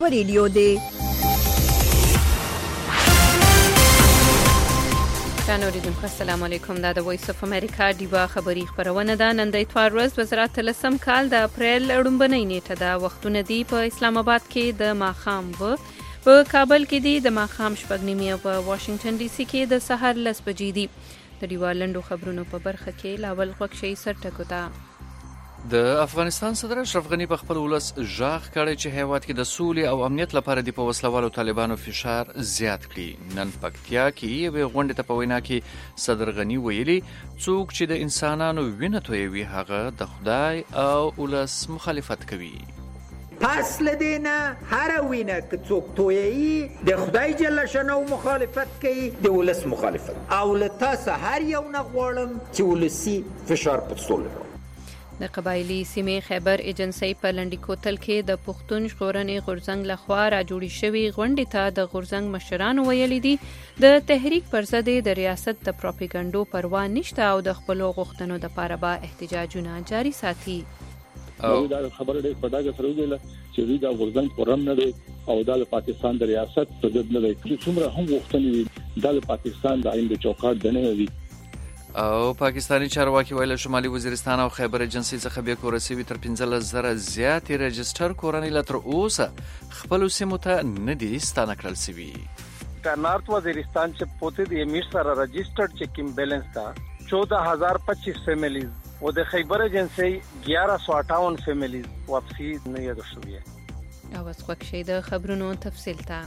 ریډیو دی اوریدونکو السلام علیکم. دا د وایس اف امریکا ډیوا خبری خبرونه ده. نن د اتوار ورځ 2013 کال د اپریل لومړنۍ نیټه ده. وختونه دی په اسلام آباد کې د ماښام په کابل کې دی د ماښام 8:30 او په واشنگټن ډي سي کې د سحر 10 بجې دی. د ډیوا لنډو خبرونو په برخه کې لاول غوښشي سرټکو ته. د افغانستان صدر اشرف غنی په خپل ولس ژغ کړی چې هیواد کې د سولې او امنیت لپاره د وسلوالو طالبانو فشار زیات کړي. نن پکتیا کې یو غونډه ته په وینا کې صدر غنی ویلي څوک چې د انسانانو وینه تویوي هغه د خدای او ولس مخالفت کوي. پس لدینا هر وینه که څوک تویی د خدای جل شانو مخالفت کوي د ولس مخالفت او لته هر یو نه غواړم چې ولسی فشار په سولې. د قبایلی سیمې خیبر ایجنسی په لنډی کوتل کې د پښتون ژغورنې غورځنګ لخوا را جوړی شوی غونډې ته د غورځنګ مشرانو ویلي دي د تحریک پر ضد د ریاست د پروپاګاندا پروا نشته او د خپل غوښتنو د لپاره به احتجاجونه جاری ساتي. دا خبره ډېر په ډاګه سره ویل چې دا غورځنګ پرم نه دی او د پاکستان د ریاست په ضد نه دی. څومره هم غوښتنې د پاکستان د آئین د چوکاټ دنه دی. او پاکستانی چارواکي ویل شمالي وزیرستان او خیبر ایجنسی څخه به کورسوي تر 15,000 زیات رجستر کورنۍ لتر اوسه خپل سیمو ته نه دي ستانه کړل سوي. نارت وزیرستان چې پوته د امیر سره رجسترډ چیکینګ بیلنس تا 14025 فیملیز او د خیبر ایجنسی 1158 فیملیز واپسی نه یاد شوې. او اس خوښي د خبرونو تفصیل ته.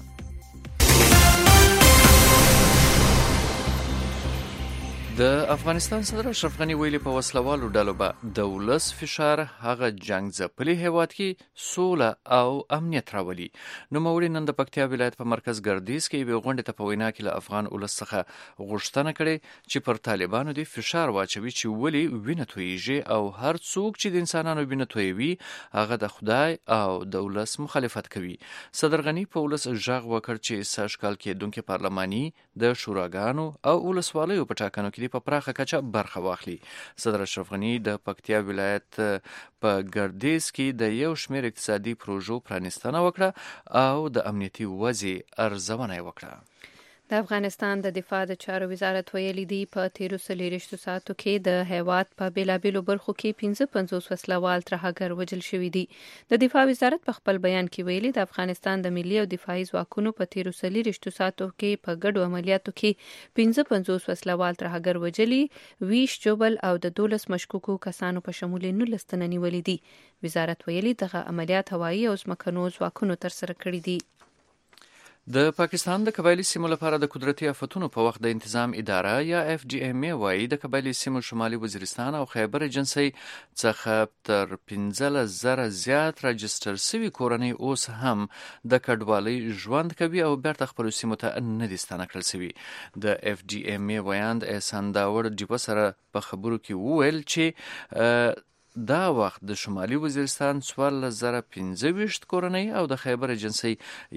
د افغانستان صدر اشرف غنی ویلي په وسلوالو ډلو به د ولس فشار هغه جنگ ځپلي هیواد کې سوله او امنیت راولي. نو موري نن د پکتیا ولایت په مرکز ګردیز کې یو غونډه ته په وینا کې له افغان ولس څخه غوښتنه کړې چې پر طالبانو د فشار واچوي چې ولی وینه تویږي او هر څوک چې د انسانانو وینه تویوي هغه د خدای او د ولس مخالفت کوي. صدر غنی په ولس ژغ وکړ چې ساشکال کې دونکو پارلماني د شوراګانو او ولسوالیو په ټاکنو کې په پراخه کچه برخه واخلي. صدر اشرف غنی د پکتیا ولایت په ګردیز کې د یو شمېر اقتصادي پروژو پرانیستنه وکړه او د امنیتي وضع ارزونه وکړه. د افغانستان د دفاع د چارو وزارت ویلي دی په 13 ساعتو کې د هیواد په بیلابیلو برخو کې 55 وسلوال ترهګر وژل شوي دي. د دفاع وزارت په خپل بیان کې ویلي د افغانستان د ملي او دفاعي ځواکونو په 13 ساعتو کې په ګډو عملیاتو کې 55 وسلوال ترهګر وژلي، 20 جوبل او د 12 مشکوکو کسانو په شمول 19 تنه نیولي دي. وزارت ویلي دغه عملیات هوایي او ځمکنو ځواکونو ترسره کړي دي. د پاکستان د قبایلی سیمو لپاره د قدرتي آفتونو په وخت د انتظام اداره یا FGMA وایي د قبایلی سیمو شمالي وزیرستان او خیبر ایجنسی څخه تر 15,000 زیات رجستر سوي کورنۍ اوس هم د کډوالۍ ژوند کوي او بیرته خپل سیمو ته نه دي ستانه کړل سوي. د FGMA ویاند احسان داور ډیپو سره په خبرو کې وویل چې دا وخت د شمالي وزیرستان 14,025 کورنۍ او د خیبر ایجنسی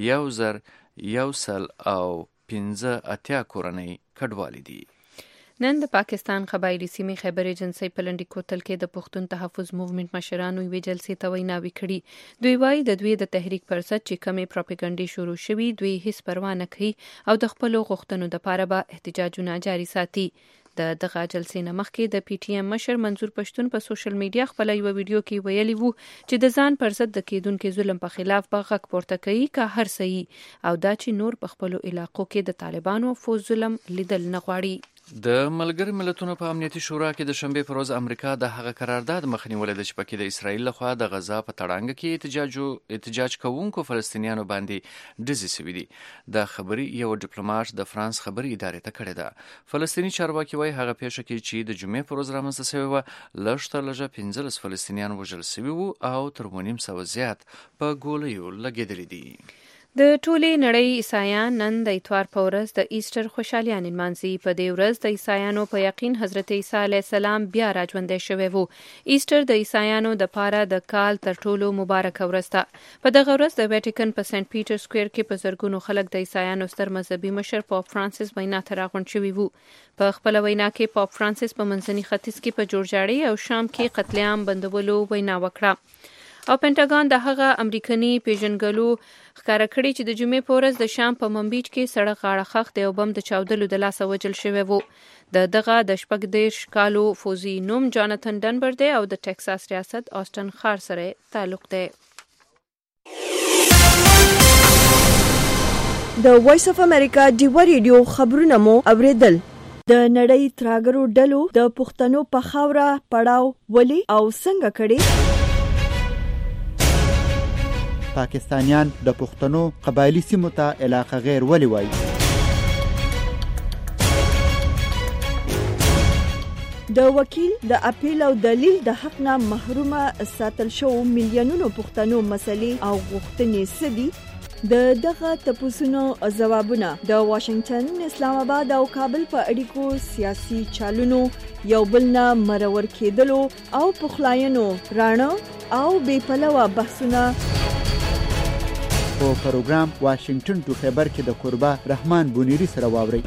1,000 او 15 کورنۍ کډوالي دي. نن د پاکستان قبایلی سیمې خیبر ایجنسی په لنډی کوتل کې د پښتون تحفظ موومېنټ مشرانو یوې جلسې ته ویناوې کړي. دوی وایي د دوی د تحریک پر ضد چې کومې پروپاګاندا شروع شوي دوی هیڅ پروا نه کوي او د خپل غوښتنو لپاره به احتجاجونه جاري ساتي. د دغه جلسې نه مخکې د PTM مشر منظور پښتون په سوشل میډیا خپل یو ویډیو کې ویلي وو چې د ځان پر ضد د کېدونکو ظلم په خلاف به غږ پورته کوي که هر څه او دا چې نور په خپل علاقو کې د طالبانو فوز ظلم لیدل نه غواړي. د ملګری ملتونو په امنیتي شورا کې د شنبې پر ورځ امریکا د هغه قرارداد مخنیوي د چې پکې د اسرایل لخوا د غزا په تړانګ کې احتجاج کوونکو فلسطینیانو باندې ډزې شوې دي. دا خبري یو ډیپلوماټ د فرانس خبري ادارې ته کړې ده. فلسطینی چارواکي وايي هغه پیښه کې چې د جمعې پر ورځ رامنځته شوې و لږ تر لږه 15 فلسطینیان وژل شوي وو او تر 1,500 زیات په ګولیو لګېدلي دي. د ټولې نړۍ عیسایان نن د اتوار په ورځ د ایسټر خوشحالیان نمانځي. په دې ورځ د عیسایانو په یقین حضرت عیسی علیه السلام بیا راژوندی شوی وو. ایسټر د عیسایانو د پاره د کال تر ټولو مبارکه ورځ ده. په دغه ورځ د ویټیکن په سنت پیټر سکویر کې په زرګونو خلک د عیسایانو ستر مذهبي مشر پاپ فرانسیس وینا ته راغونډ شوي وو. په خپل وینا کې پاپ فرانسیس په منځني ختیځ کې په جوړجاړي او شام کې قتل عام بندولو وینا وکړه. او پینټاګان د هغه امریکایي پیژنګلو ښکاره کړی چې د جمعې په ورځ د شام په منبیج کې سړک غاړه خښت یو بم د چاودلو د لاسه وژل شوی و. دغه د 14 کالو فوزي نوم جاناتن ډنبر دی او د ټکساس ریاست آسټن ښار سره تعلق دی. د وایس اف امریکا ډیو ریډیو خبرونه مو اوریدل. د نړۍ تراګرو ډلو د پښتنو په خاوره پړاو ولي او څنګه کړي؟ پاکستانیان د پښتنو قبایلی سیمو ته علاقه غیر ولي وایي؟ د وکیل د اپیل او دلیل د حق نه محرومه ساتل شو میلیونونو پښتنو مسلې او غوښتنې سدي. دغه تپوسونو ځوابونه د واشنگټن، اسلام آباد او کابل په اړیکو سیاسي چالونو یو بل نه مرور کېدلو او پخلاینو راڼه او بې پلوه بحثونه په پروګرام واشنگټن ټو خبر کې د قربا رحمان بونیری سره واوري.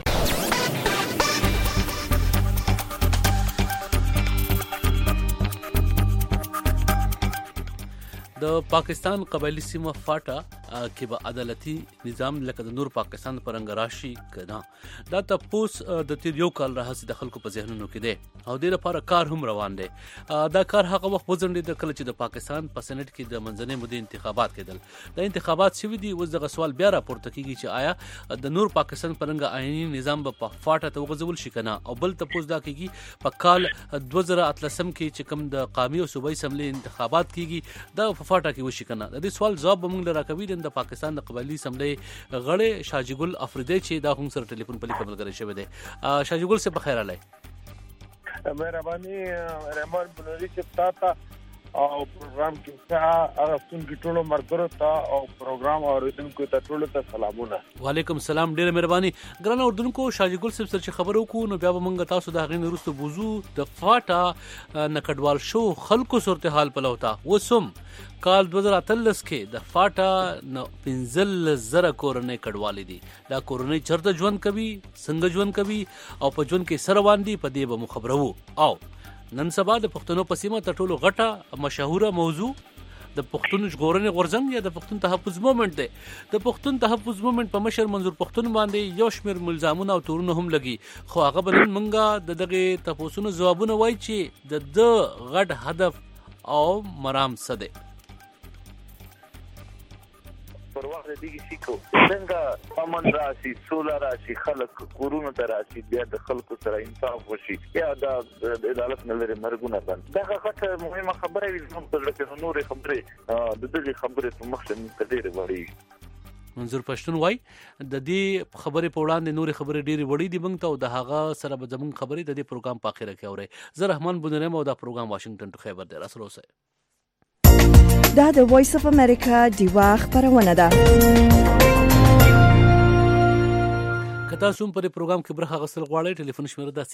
د پاکستان قبایلی سیمه فاټا کې به عدالتي نظام لکه د نور پاکستان پرنګ راشي کنه. دا تپوس د تیر یو کال راهسي د خلکو په ذهنونو کې دی او د لپاره کار هم روان دی. دا کار هغه وخت وزندید کله چې د پاکستان په سېنات کې د منځنۍ مودې انتخابات کېدل. د انتخابات شوي دي. اوس دغه سوال بیا راپورته کیږي چې آیا د نور پاکستان پرنګ آئینی نظام به په فاټا ته وغځول شي کنه. او بل تپوس دا کیږي په کال 2013 کې چې کوم د قومي او صوبایي اسمبلی انتخابات کیږي دا په فاټا کې وشي کنه. د دې سوال جواب موږ راکوي د پاکستان د قبایلی اسمبلی غړي شاجي ګل افریدی چې دا هم سره ټلیفون په لیکل غوړي شوی دی. شاجي ګل سے بخیر علي. مهرباني رحمان بنوري چې تاسو او پروګرام کې هغه څنګه ټولو مرګرو ته او پروګرام اوریدونکو ته ټولو ته سلامونه. وعلیکم السلام. ډیره مهرباني ګران اوردونکو. شاجي ګل صاحب سره خبرو کو نو بیا به مونږ تاسو د غین وروسته بوزو د فاټا نکډوال شو خلکو صورتحال پلوتا وسم کال 2013 کې د فاټا 15,000 کورنۍ کډوالې دي. دا کورنۍ چرته ژوند کوي څنګه ژوند کوي او په ژوند کې سره باندې په دې به مخبرو. او نن سبا د پښتنو په سیمه ته ټولو غټه مشهوره موضوع د پښتون ژغورنې غورځنګ یا د پښتون تحفظ موومېنټ دی. د پښتون تحفظ موومېنټ په مشر منظور پښتون باندې یو شمېر ملزمونه او تورونه هم لګي. خو هغه بلن منګه د دغه تاسو جوابونه وای چې د غټ هدف او مرام څه دی. پرواز دیږي سیکو څنګه امن راشي سولا راشي خلک کورونو ته راشي بیا د خلکو سره انصاف وشي یا د عدالت نه لري مرګونه باندې دا غټه مهمه خبره وي. موږ په لکه نور خبره د دې خبره په مخ کې ډېر وړي. منظور پښتون وای د دې خبرې په وړاندې نور خبرې ډېری وړي دي موږ ته او د هغه سره به زموږ خبرې د دې پروګرام په اخر کې اوري. زه رحمان بونری مو دا پروګرام واشنگټن ټو خبر دی راسره اوسه. دا د وایس اف امریکا ډیوا خبرونه ده. کتا سوم پر پروګرام کې برخه غسل غواړي ټلیفون شمیره ده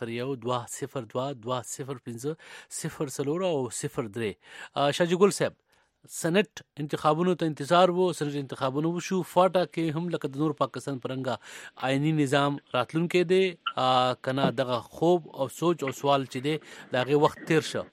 001202050 او 03. شاجي ګل صاحب سنټ انتخابونو ته انتظار وو. سنټ انتخابونو وشو. فاټا کې هم لکه د نور پاکستان پرنګا آئینی نظام راتلون کې دی کنه. دغه خوب او سوچ او سوال چې دی دغه وخت تیر شو.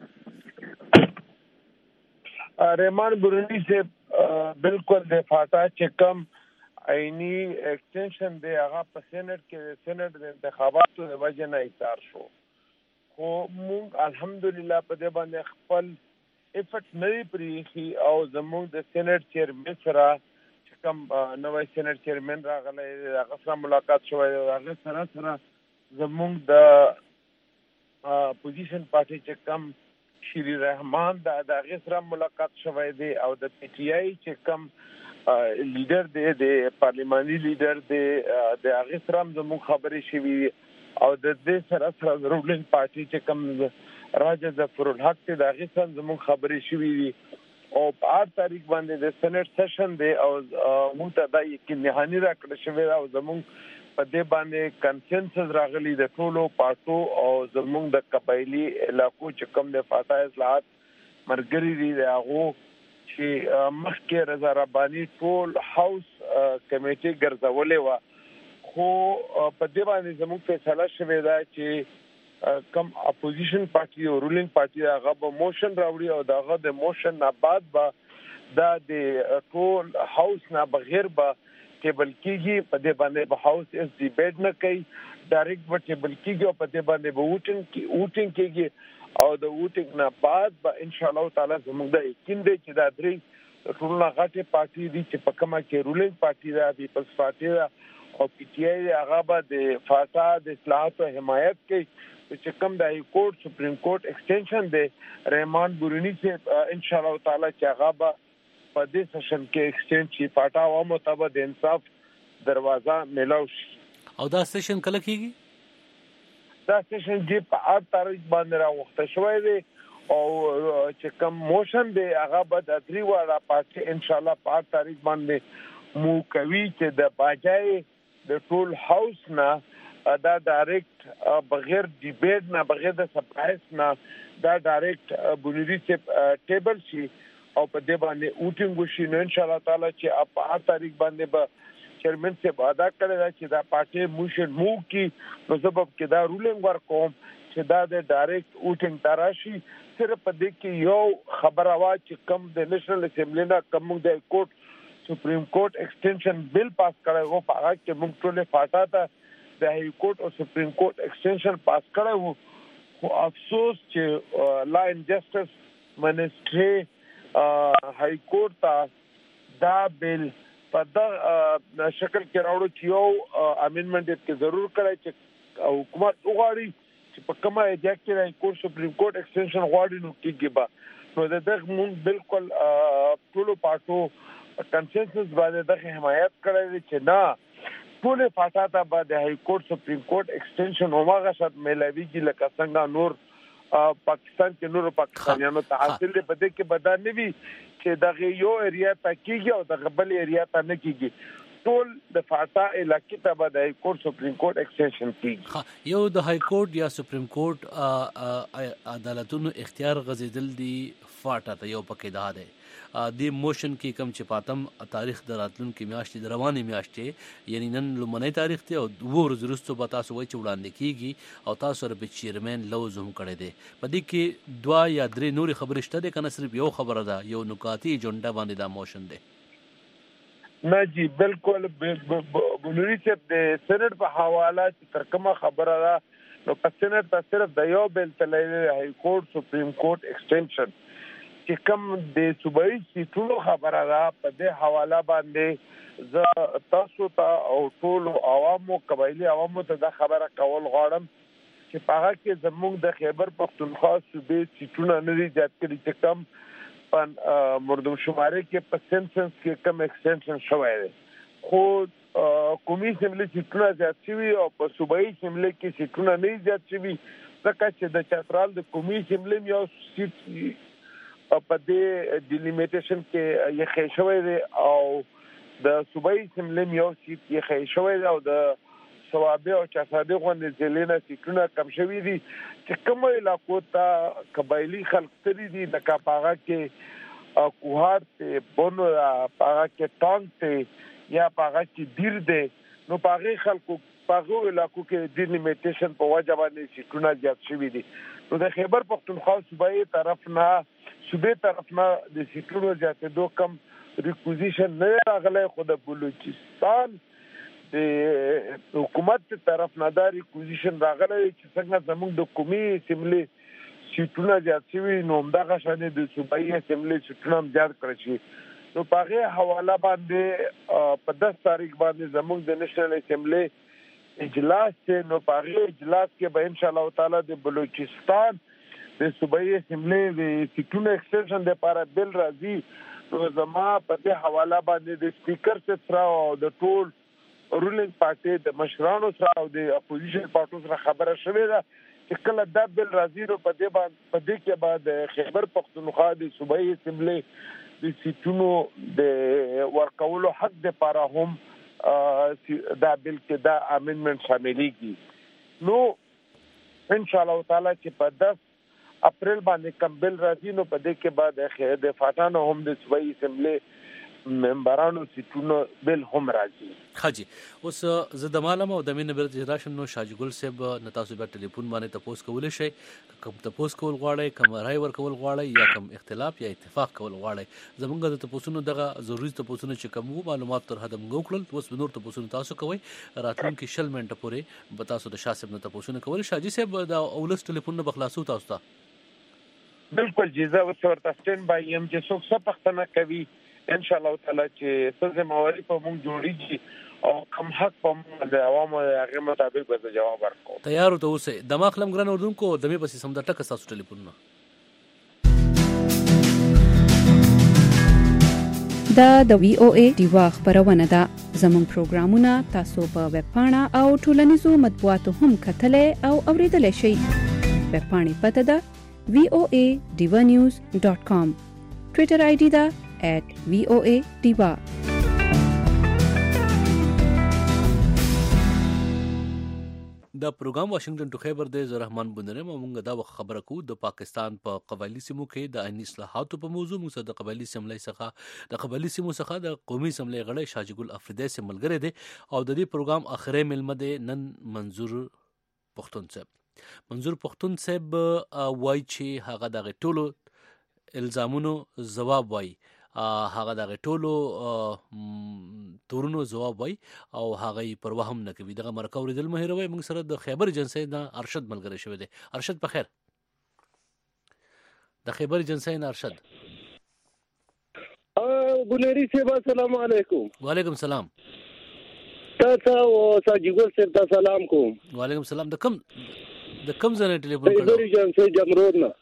رحمان بونیری سے بالکل د فاټا چې کم آئینی ایکسټنشن دی هغه په سېنات کې سېنات د انتخاباتو د وجه نه ایثار شو. خو موږ الحمدلله په دې باندې خپل افټ نه پریخي او زموږ د سېنات چیرمن سره چې کم نوې سېنات چیرمن راغلی هغه سره ملاقات شوی. هغه سره زموږ د پوزیشن پارټي چې کم شری رحمان دا د غسر ملاقات شوی دی او د پی ټی آی چې کم لیډر دی د پارلیماني لیډر دی د غسر زموږ خبرې شوی او د دې سره رولینګ پارټي چې کم راجا ظفر الحق د غسر زموږ خبرې شوی دی او په 8 تاریخ باندې د سېنات سیشن دی او موږ ته دا یقین نهانی راکړل شوی او زموږ په دې باندې کنسنسس راغلی د ټولو پارټو او زموږ د قبایلی علاقو چې کوم د فاټا اصلاحات مرګري دي هغه چې مخکې رضا رباني ټول هاوس کمیټي ګرځولې و. خو په دې باندې زموږ فیصله شوې ده چې کم اپوزیشن پارټي او رولینګ پارټي هغه به موشن راوړي او دغه د موشن نه بعد به دا د ټول هاوس نه بغیر به ټیبل کېږي په دې باندې به هاوس اس ډیبیټ نه کوي ډایرکټ به ټیبل کېږي او په دې باندې به ووټینګ کېږي او د ووټینګ نه بعد به ان شاء الله تعالی زموږ د یقین دی چې دا درې ټول غټه پارټي دي چې په کومه کې رولینګ پارټي دا پیپلز پارټي دا او پی ټی آی هغه به د فاټا د اصلاحات او حمایت کوي چې کوم د های کورټ سپریم کورټ ایکسټنشن دی رحمان بورونی سے ان شاء الله تعالی چې هغه به په دې سیشن کې ایکسټنډ شي فاټا او مطابق د انصاف دروازه ملاو شي. او دا سیشن کله کیږي؟ دا سیشن چې په 8 تاریخ باندې راوخته شوی دی او چې کوم موشن دی هغه به د درې واړه پارټي ان شاء الله په 8 تاریخ باندې مو کوي چې د باجای د ټول هاوس نه دا ډایرکټ بغیر ډیبیټ نه بغیر د سرپرایز نه دا ډایرکټ بونیری سے ټیبل شي او په دې باندې ووټینګ وشي نو ان شاء الله تعالی چې په 8 تاریخ باندې به چیرمن سے وعده کړی چې دا پارټي موشن مو کی نو سبب کې دا رولینګ ورکوم چې دا د ډایرکټ ووټینګ تراشي صرف په دې کې یو خبره وا چې کم د نېشنل اسمبلی نه کم د کورټ سپریم کورټ ایکسټنشن بل پاس کړی وو په هغه کې موږ ټول فاټا ته د های کورټ او سپریم کورټ ایکسټنشن پاس کړی وو خو افسوس چې لا انجسټس منسټري های کورټ ته دا بل په دا شکل کې راوړو چې یو امندمنت کې ضرور کړی چې حکومت وغواړي چې په کومه ایجا کې های کورټ سپریم کورټ ایکسټنشن غواړي نو کېږي به نو دغه مونږ بالکل ټول پارټو کنسنسس باندې د حمایت کړی چې نه ټول فاټا ته بعد های کورټ سپریم کورټ ایکسټنشن هغه شت ملويږي لکه څنګه نور پاکستان کې نور پاکستانیانو ته حاصل دی بده کې بدل نه وي چې دغه یو ایریا ته کېږي او دغه بل ایریا ته نه کېږي ټول د فاټا علاقې ته بعد های کورټ سپریم کورټ ایکسټنشن کېږي یو د های کورټ یا سپریم کورټ عدالتونو اختیار غزیدل دی فاټا ته یو پکې ده دی د موشن کې کم چې پاتم تاریخ د راتلونکو میاشتې د روانې میاشتې یعنی نن لومړنی تاریخ ته او دوه ورځې وروسته به تاسو وایي چې وړاندې کیږي او تاسو سره به چیرمن لوز هم کړی دی په دې کې دوه یا درې نورې خبرې شته دي که نه صرف یو خبره ده یو نکاتي ایجنډا باندې دا موشن دی؟ نه جی بالکل بنوري صاحب د سېنات په حواله چې تر کومه خبره ده نو په سېنات ته صرف د یو بل تللی های کورټ سپریم کورټ ایکسټنشن چې کوم د صوبایي سیټونو خبره ده په دې حواله باندې ز تاسو ته او ټول عوامو قبایلی عوامو ته دا خبره کول غواړم چې په هغه کې زموږ د خیبر پختونخوا صوبې سیټونه نه دي زیات کړي چې کم په مردم شماره کې په سنسنس کې کم ایکسټنشن شوی دی خو قومي اسمبلی سیټونه زیات شوي او په صوبایي اسمبلی کې سیټونه نه زیات شوي ځکه چې د چترال د قومي اسمبلی یو سیټ په دې ډیلیمیټیشن کې یې خې شوی دی او د صوبایي اسمبلی یو سیټ یې خې شوی دی او د ثوابه او چاصادي غونډې ځلینا سیټونه کم شوي دي چې کوم علاقو ته قبایلی خلک تری دي د کاپاغا کې کوهار ته بونو پاغا کې ټانګ ته یا پاغا کې دیر ده نو پاغي خلکو پاغو علاقو کې ډیلیمیټیشن په وجه باندې سیټونه زیات شوي دي نو د خیبر پختونخوا صوبایي طرف نه د سیټونو زیاتېدو کم ریکوزیشن نه راغلی خو د بلوچستان د حکومت طرف نه دا ریکوزیشن راغلی چې څنګه زموږ د قومي اسمبلی سیټونه زیات شوي نو همدغه شانې د صوبایي اسمبلی سیټونه هم زیات کړی شي نو په هغې حواله باندې په 10 تاریخ باندې زموږ د نېشنل اسمبلی اجلاس دی نو په هغې اجلاس کې به انشاءالله تعالی د بلوچستان د صوبایي اسمبلی د سیټونو ایکسټنشن لپاره بل راځي نو زما په دې حواله باندې د سپیکر سره او د ټول رولینګ پارټي د مشرانو سره او د اپوزیشن پارټو سره خبره شوې ده چې کله دا بل راځي نو په دې کې بعد خیبر پختونخوا د صوبایي اسمبلی د سیټونو د ورکولو حق لپاره هم دا بل کې دا امندمنت شاملېږي نو ان شاء الله تعالی چې په 10 اپریل باندې کم بل راځي نو په دې کې بعد د فاټانو هم د صوبایي اسمبلی ممبرانو سیټونو بل هم راځي. خاجي اوس زه د معلومه او د مين نمبر راشن نو شاجي ګل صاحب نتاسو به ټلیفون باندې تاسو کول شي کوم تاسو کول غواړئ کوم رای ور کول غواړئ یا کوم اختلاف یا اتفاق کول غواړئ زمونږ د تاسو دغه ضروري تاسو چې کوم معلومات تر حد موږ کړل اوس نور تاسو تاسو کوي راتلونکي شل منټه پورې به تاسو د شاسب نه تاسو کول شاجي صاحب د اولس ټلیفون نه بخلاصو تاسو ته بالکل جزا ورته سټند بای ام چې څوک څه پښتنه کوي ان شاء الله تعالی چې څه موارد په موږ جوړیږي او کوم حق په موږ د عوامو هغه مطابق به جواب ورکړو. تیار ته اوسه د ماخلم ګران اردوونکو د مې پسې سم د ټک تاسو ټلیفون نه دا د وی او ای دیوا خبرونه ده. زموږ پروګرامونه تاسو په ویب پاڼه او ټولنیزو مطبوعاتو هم کتلای او اوریدلای شئ. ویب پاڼې پته ده voanews.com. ټویټر آی ډی ده @voadiva. دا پروګرام واشنگټن ټو خیبر دی. زه رحمان بندره موږ دا خبره کو د پاکستان په قبایلی سیمو کې د آئینی اصلاحاتو په موضوع موږ د قبایلی سیمو څخه د قومي سملې غړی شاجي ګل افریدی سره ملګری دی او د دې پروګرام اخري ملمه دی نن منظور پښتون صاحب وای چې هغه د ټولو الزامونو جواب وای هغه د ټولو تورونو جواب وای او هغه پروا هم نه کوي. دغه مرکه اوریدل مهیروي موږ سره د خیبر ایجنسی نه ارشد ملګری شوی دی. ارشد په خیر د خیبر ایجنسی نه ارشد ګلری صاحب السلام علیکم. وعلیکم السلام. تاسو او ساجي ګل صاحب ته سلام کوم. وعلیکم السلام. د کم ځای ټلیفون کړو؟ خیبر ایجنسی جمرود نه.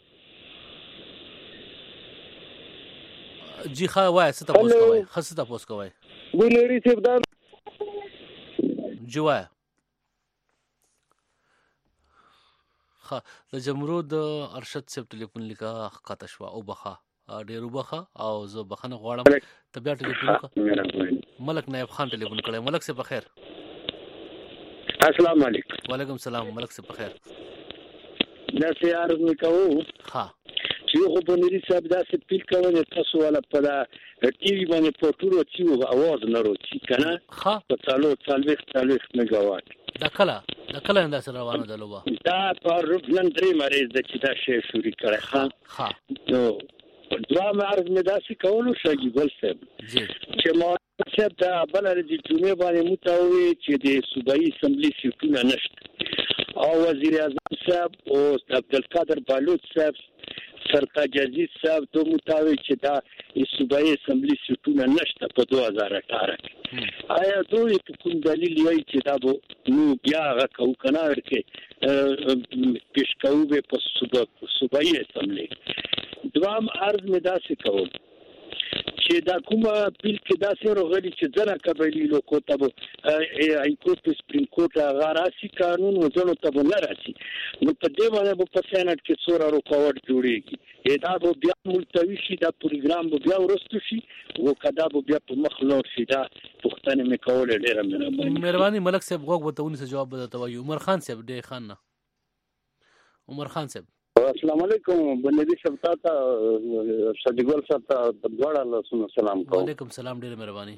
جی ښه وای څه تاسو کوئ ګلری صاحب دا جوای ښه د جمرود ارشد صاحب ټلیفون لیکه خطا شو او بخا ډیر وبخه او زه بخنه غواړم ته بیا ټلیفون وکړه. ملک نایب خان ټلیفون کړی. ملک صاحب بخیر. السلام علیکم. وعلیکم السلام. ملک صاحب بخیر. دا سیار نکاو ها چې خو په نری صاحب دا څه پیل کوي تاسو ولا په ټي وي باندې په ټولو چې اواز نه روچي کنه ها په څالو میگاوات دا کله انده سره روانه ده لوبه دا پر نن درې مریض د چې دا شی شوري کړه ها نو دوا معرض مې داسې کولو شاجي ګل صاحب چې ما صاحب دا بل د جمعې باندې متوي چې د صوبایي اسمبلی سیټونه نشته او وزیر اعظم صاحب او عبدالقادر بالوچ صاحب سرتاج عزیز صاحب ته متوي چې دا صوبایي اسمبلی سیټونه نشته په 2018 آیا دوی په کوم دلیل وایي چې دا نو بیا غو کنه ورکه پیش کوو په صوبایي اسمبلی دوام عرض مې داسې کول چې دا کومه بیل کې داسې راغلي چې ځنه قبایلی لوکو ته ای کورټ سپریم کورټ غاراسي قانون وځنو ته نه راسي نو په دې باندې په سېنات کې څوره رکاوټ جوړيږي دا به بیا ملتوي شي دا پروګرام به بیا ورستو شي او کدا به بیا په مخ لور شي دا پښتنه مې کول ډیره مهرباني. ملک صاحب غوږ وته ونی جواب به توي. عمر خان صاحب ډې خان نه عمر خان صاحب السلام علیکم. بنادي شپتا ته شجګل صاحب ته دواړه سلام کوم. وعلیکم السلام. ډیره مهرباني.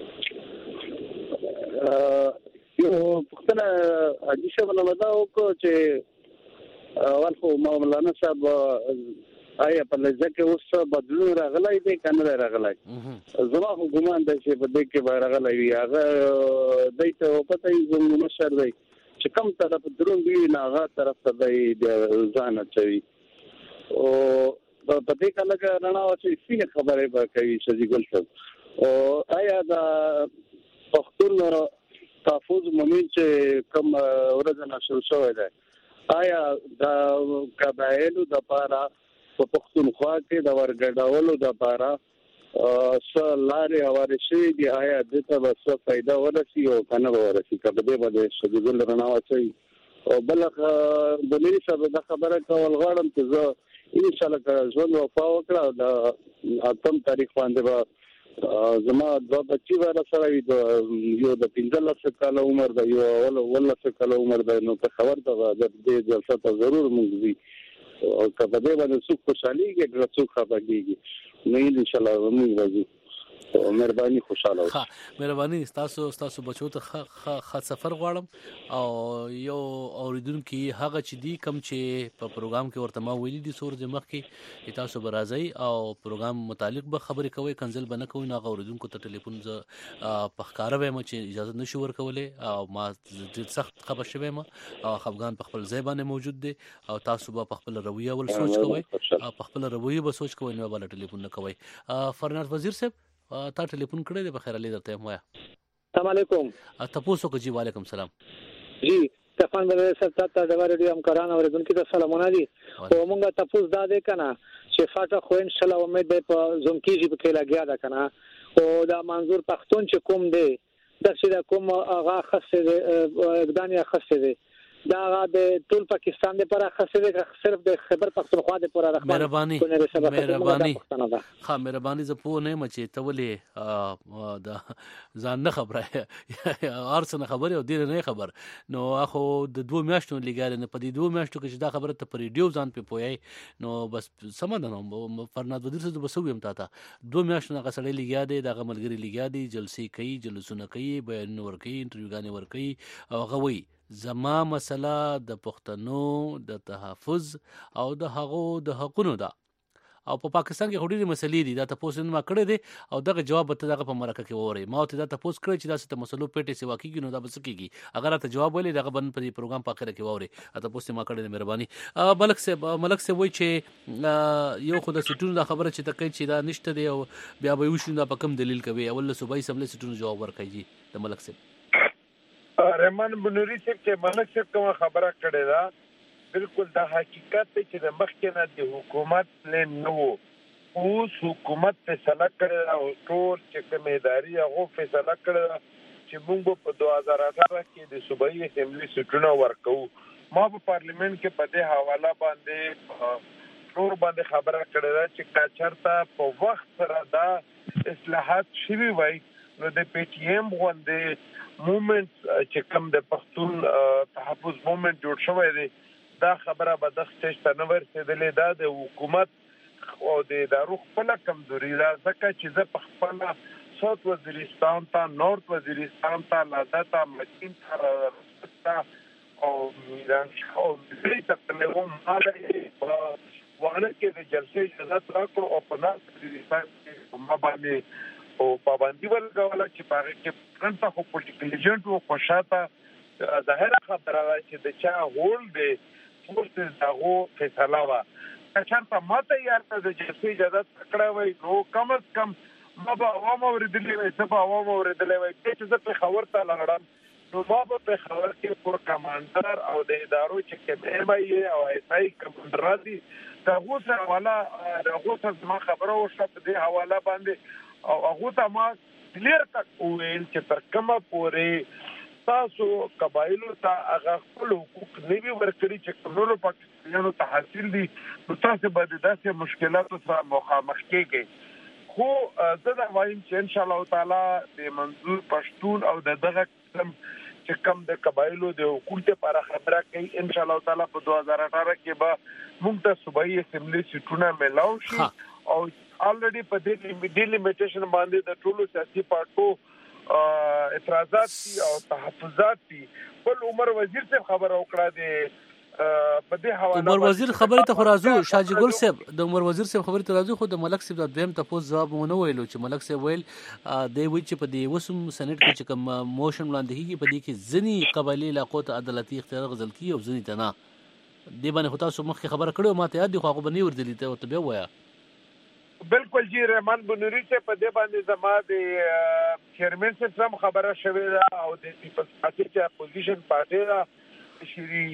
یو پښتنه حاجی صاحب نو دا وکړو چې اول خو مولانا صاحب آیا په لږه کې اوس بدلون راغلی دی کنه راغلی زما خو ګمان دی چې په دې کې به راغلی وي هغه دای ته پته یې زموږ مشر دی چې کوم طرف درون دی نه هغه طرف ته دی ځان اچوي او په دې کله کې رڼا واچي سینه خبره به کوي شجی ګل صاحب او آیا دا پښتون تحفظ مومن چې کوم ورځ شروع شوی دی آیا دا قبایلو د پاره په پښتونخوا کې د ورګډولو د پاره لارې هوارې شوي دي آیا دته به څه فایده ورسي او کنه به ورسي که په دې باندې شجګل رڼا واچوي او بل بنيري صاحب دا خبره کول غواړم چې زه ان شاء الله ژوند وفا وکړه د اتم تاریخ باندې به زما دوه بچي ور سره یو د 15 کال عمر د یو ول کال عمر د نو په خبر د دې جلسه ته ضرور موږ وي او کله دې باندې څوک خوشالي کې څوک خبرېږي نه ان شاء الله موږ راځو. مهرباني خوشاله اوسئ. مهرباني تاسو بچو ته ښه سفر غواړم او یو اوریدونکو هغه چې دی کم چې په پروګرام کې ورته ما ویلي دي سور د مخ کې تاسو برازي او پروګرام متعلق به خبرې کوي کنزل بنه کوي نه اوریدونکو ته ټلیفون ز په ښکارا به ما چې اجازه نشو ورکولې او ما ډېر سخت خبر شوم او افغان په خپل ځای باندې موجود دي او تاسو به خپل رویه ول سوچ کوئ په خپل رویه به سوچ کوئ نو بل ټلیفون نه کوئ. فرناز وزیر صاحب تا ټلیفون کړی دی بخیر علي درته وایا. السلام علیکم. تاسو کو جی وعلیکم السلام. جی تفان بل سر تا د ریډیو همکاران اوریدونکو ته سلامونه دي. او مونږه تاسو دا ده کنه چې فاټه خو ان شاء الله امید ده په زوم کېږي په کې لګیا ده کنه او دا منظور پښتون چې کوم دی د څه د کوم هغه خاصه اقدامي خاصه دی دا د ټول پاکستان لپاره خاصه دی صرف د خبر پښتونخوا لپاره راخمه. مهرباني مهرباني زه په نه مچې تولې د ځان نه خبره ارسنه خبره او دین نه خبر نو اخو د 2 میاشتو لګال نه پدې 2 میاشتو کې دا خبره ته پر ریډیو ځان په پوي نو بس سمندنو فرناد ودیر څه بسویم تا 2 میاشتو نه غسړې لګیا دي د غملګری لګیا دي جلسې کوي جلسونه کوي بیان ور کوي انټرویوګانې ور کوي او غوي زما مسله د پښتنو د تحفظ او د هغو د حقونو ده او په پاکستان کې هډيري مسلې دي دا تاسو نه ما کړې دي او دغه جواب به دغه په مرکه کې ووري ما ته دا تاسو کړی چې دا ست مسلو پیټه سیوا کیږي نو دا بس کیږي اگر ته جواب ولې دغه بن پر پروګرام په اخر کې ووري تاسو ما کړې مهرباني. ملک سے وای چې یو خو د سټونو دا خبره چې تکي چې دا نشته دی او بیا به وښیندا په کم دلیل کوي اول صوبای سملې سټونو جواب ورکړي د ملک سے رحمان بنوري چې ملک صاحب کومه خبره کړې ده بالکل دا حقیقت دی چې د مخکنه د حکومت لین نو اوس حکومت فیصله کړې او ټول چې کوم اداري هغه فیصله کړې چې موږ په 2018 کې د صوبایي اسمبلی سټونه ورکو. ما په پارلیمنت کې په دې حواله باندې ټول باندې خبره کړې ده چې کاچرتا په وخت سره دا اصلاحات شوي وای نو د پی ټی ایم باندې موومنت چې کوم د پښتون تحفظ موومنت جوړ شوی دی دا خبره به د ستېج ته نه ورسېدلې دا د حکومت او د ادارو خپل کمزوري ده ځکه چې زه په خپل ساوث وزیرستان ته نورث وزیرستان ته لاده ته مکین ته او میران او دې ته له کوم حاله وانه کې د جلسې اجازه راکړو او په ناس وزیرستان کې ما باندې او پابندي ولګوله چې پاره کې څنګه خو پولیټیکل ایجنټ او خوشاته ظاهره خبره ده چې د چا هول دی فورسز دغه فیصله وا چې ماته یار ته د جلسې اجازه تکړه وای نو کم از کم ما به عوام اوریدلې وای څه به عوام اوریدلې وای چې زه په خبر ته لغړم نو ما په خبر کې پور کمانډر او د ادارو چې کوم ای او ایسای کمانډر دي دغه سره والا دغه سره ما خبره وشته په دې حواله باندې او هغه ته ما کلیر تک ویل چې تر کومه پورې تاسو قبایلو ته هغه خپل حقوق نیوي ورکړي چې کومو پاکستانیانو ته حاصل دي نو تاسو به داسې مشکلاتو سره مخامخ کیږئ خو زه دا وایم چې ان شاء الله تعالی د منظور پښتون او دغه قسم چې کوم د قبایلو د حقوق لپاره خبره کوي ان شاء الله تعالی په 2018 کې به موږ ته صوبایي اسمبلی سټونه ملاو شي او already په دې ډیلیمیټیشن باندې د ټولو سیاسي پارټو اعتراضات او تحفظات دي. بل عمر وزیر صاحب خبر وکړه دي په دې حواله عمر وزیر خبره ته خرازو شاجي ګل صاحب د عمر وزیر صاحب خبره ته راځو خو د ملک صاحب د دویم تاسو جواب مونږ ویلو چې ملک صاحب ویل د وی چې په دې وسم سنټ کې چې کوم موشن وړاندې کیږي په دې کې ځنی قبایلی علاقو ته عدالتي اختیار غزل کی او ځنی ته نه دی باندې تاسو مخکې خبره کړو ماته یاد دی خو هغه باندې ورته ته بیا وایا بالکل جی رحمان بنوري سے په دې باندې زما د چیرمن سره خبره شوې ده او د پیپلز پارټي چې اپوزیشن پارټي ده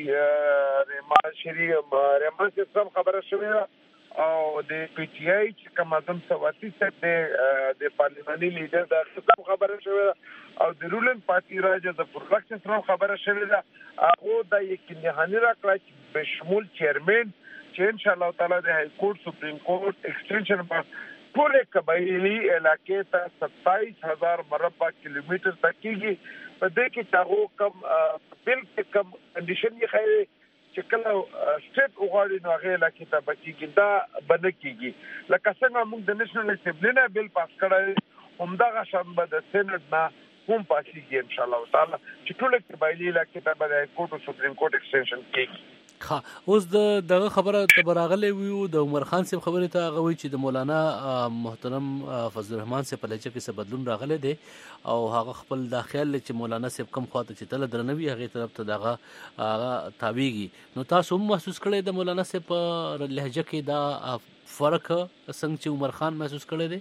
رحمان سره خبره شوې ده او د پی ټی آی چې کوم اعظم سواتی سره د پارلماني لیډر دا خبره شوې ده او د رولینګ پارټي راځي د پروډکشن سره خبره شوې ده هغه د یقیني راکړه چې بشمول چیرمن چې ان شاء الله تعالی د های کورټ سپریم کورټ ایکسټنشن په ټول قبایلی علاقې ته 27000 مربع کیلومتر تکیږي په دې کې تاسو کم بل کم کنډیشن یې خیر چې کله سټیټ وغواړي نو هغه علاقې ته بچیږي دا بنه کیږي لکه څنګه موږ د نېشنل اسمبلی نه بل پاس کړی همدغه شان به د سېنات نه هم پاسيږي ان شاء الله تعالی چې ټول قبایلی علاقې ته به کورټ او سپریم کورټ ایکسټنشن کیږي. ها اوس دغه خبره ته براغله ویو د عمر خان صاحب خبره ته غوي چې د مولانا محترم فضل الرحمن صاحب په لچ کې څه بدلون راغله دي او هغه خپل د خیال چې مولانا صاحب کم خواته چې تل درنوي هغه طرف ته دغه تابعيږي. نو تاسو هم محسوس کړئ د مولانا صاحب په لهجه کې دا فرق څنګه چې عمر خان محسوس کړی دی؟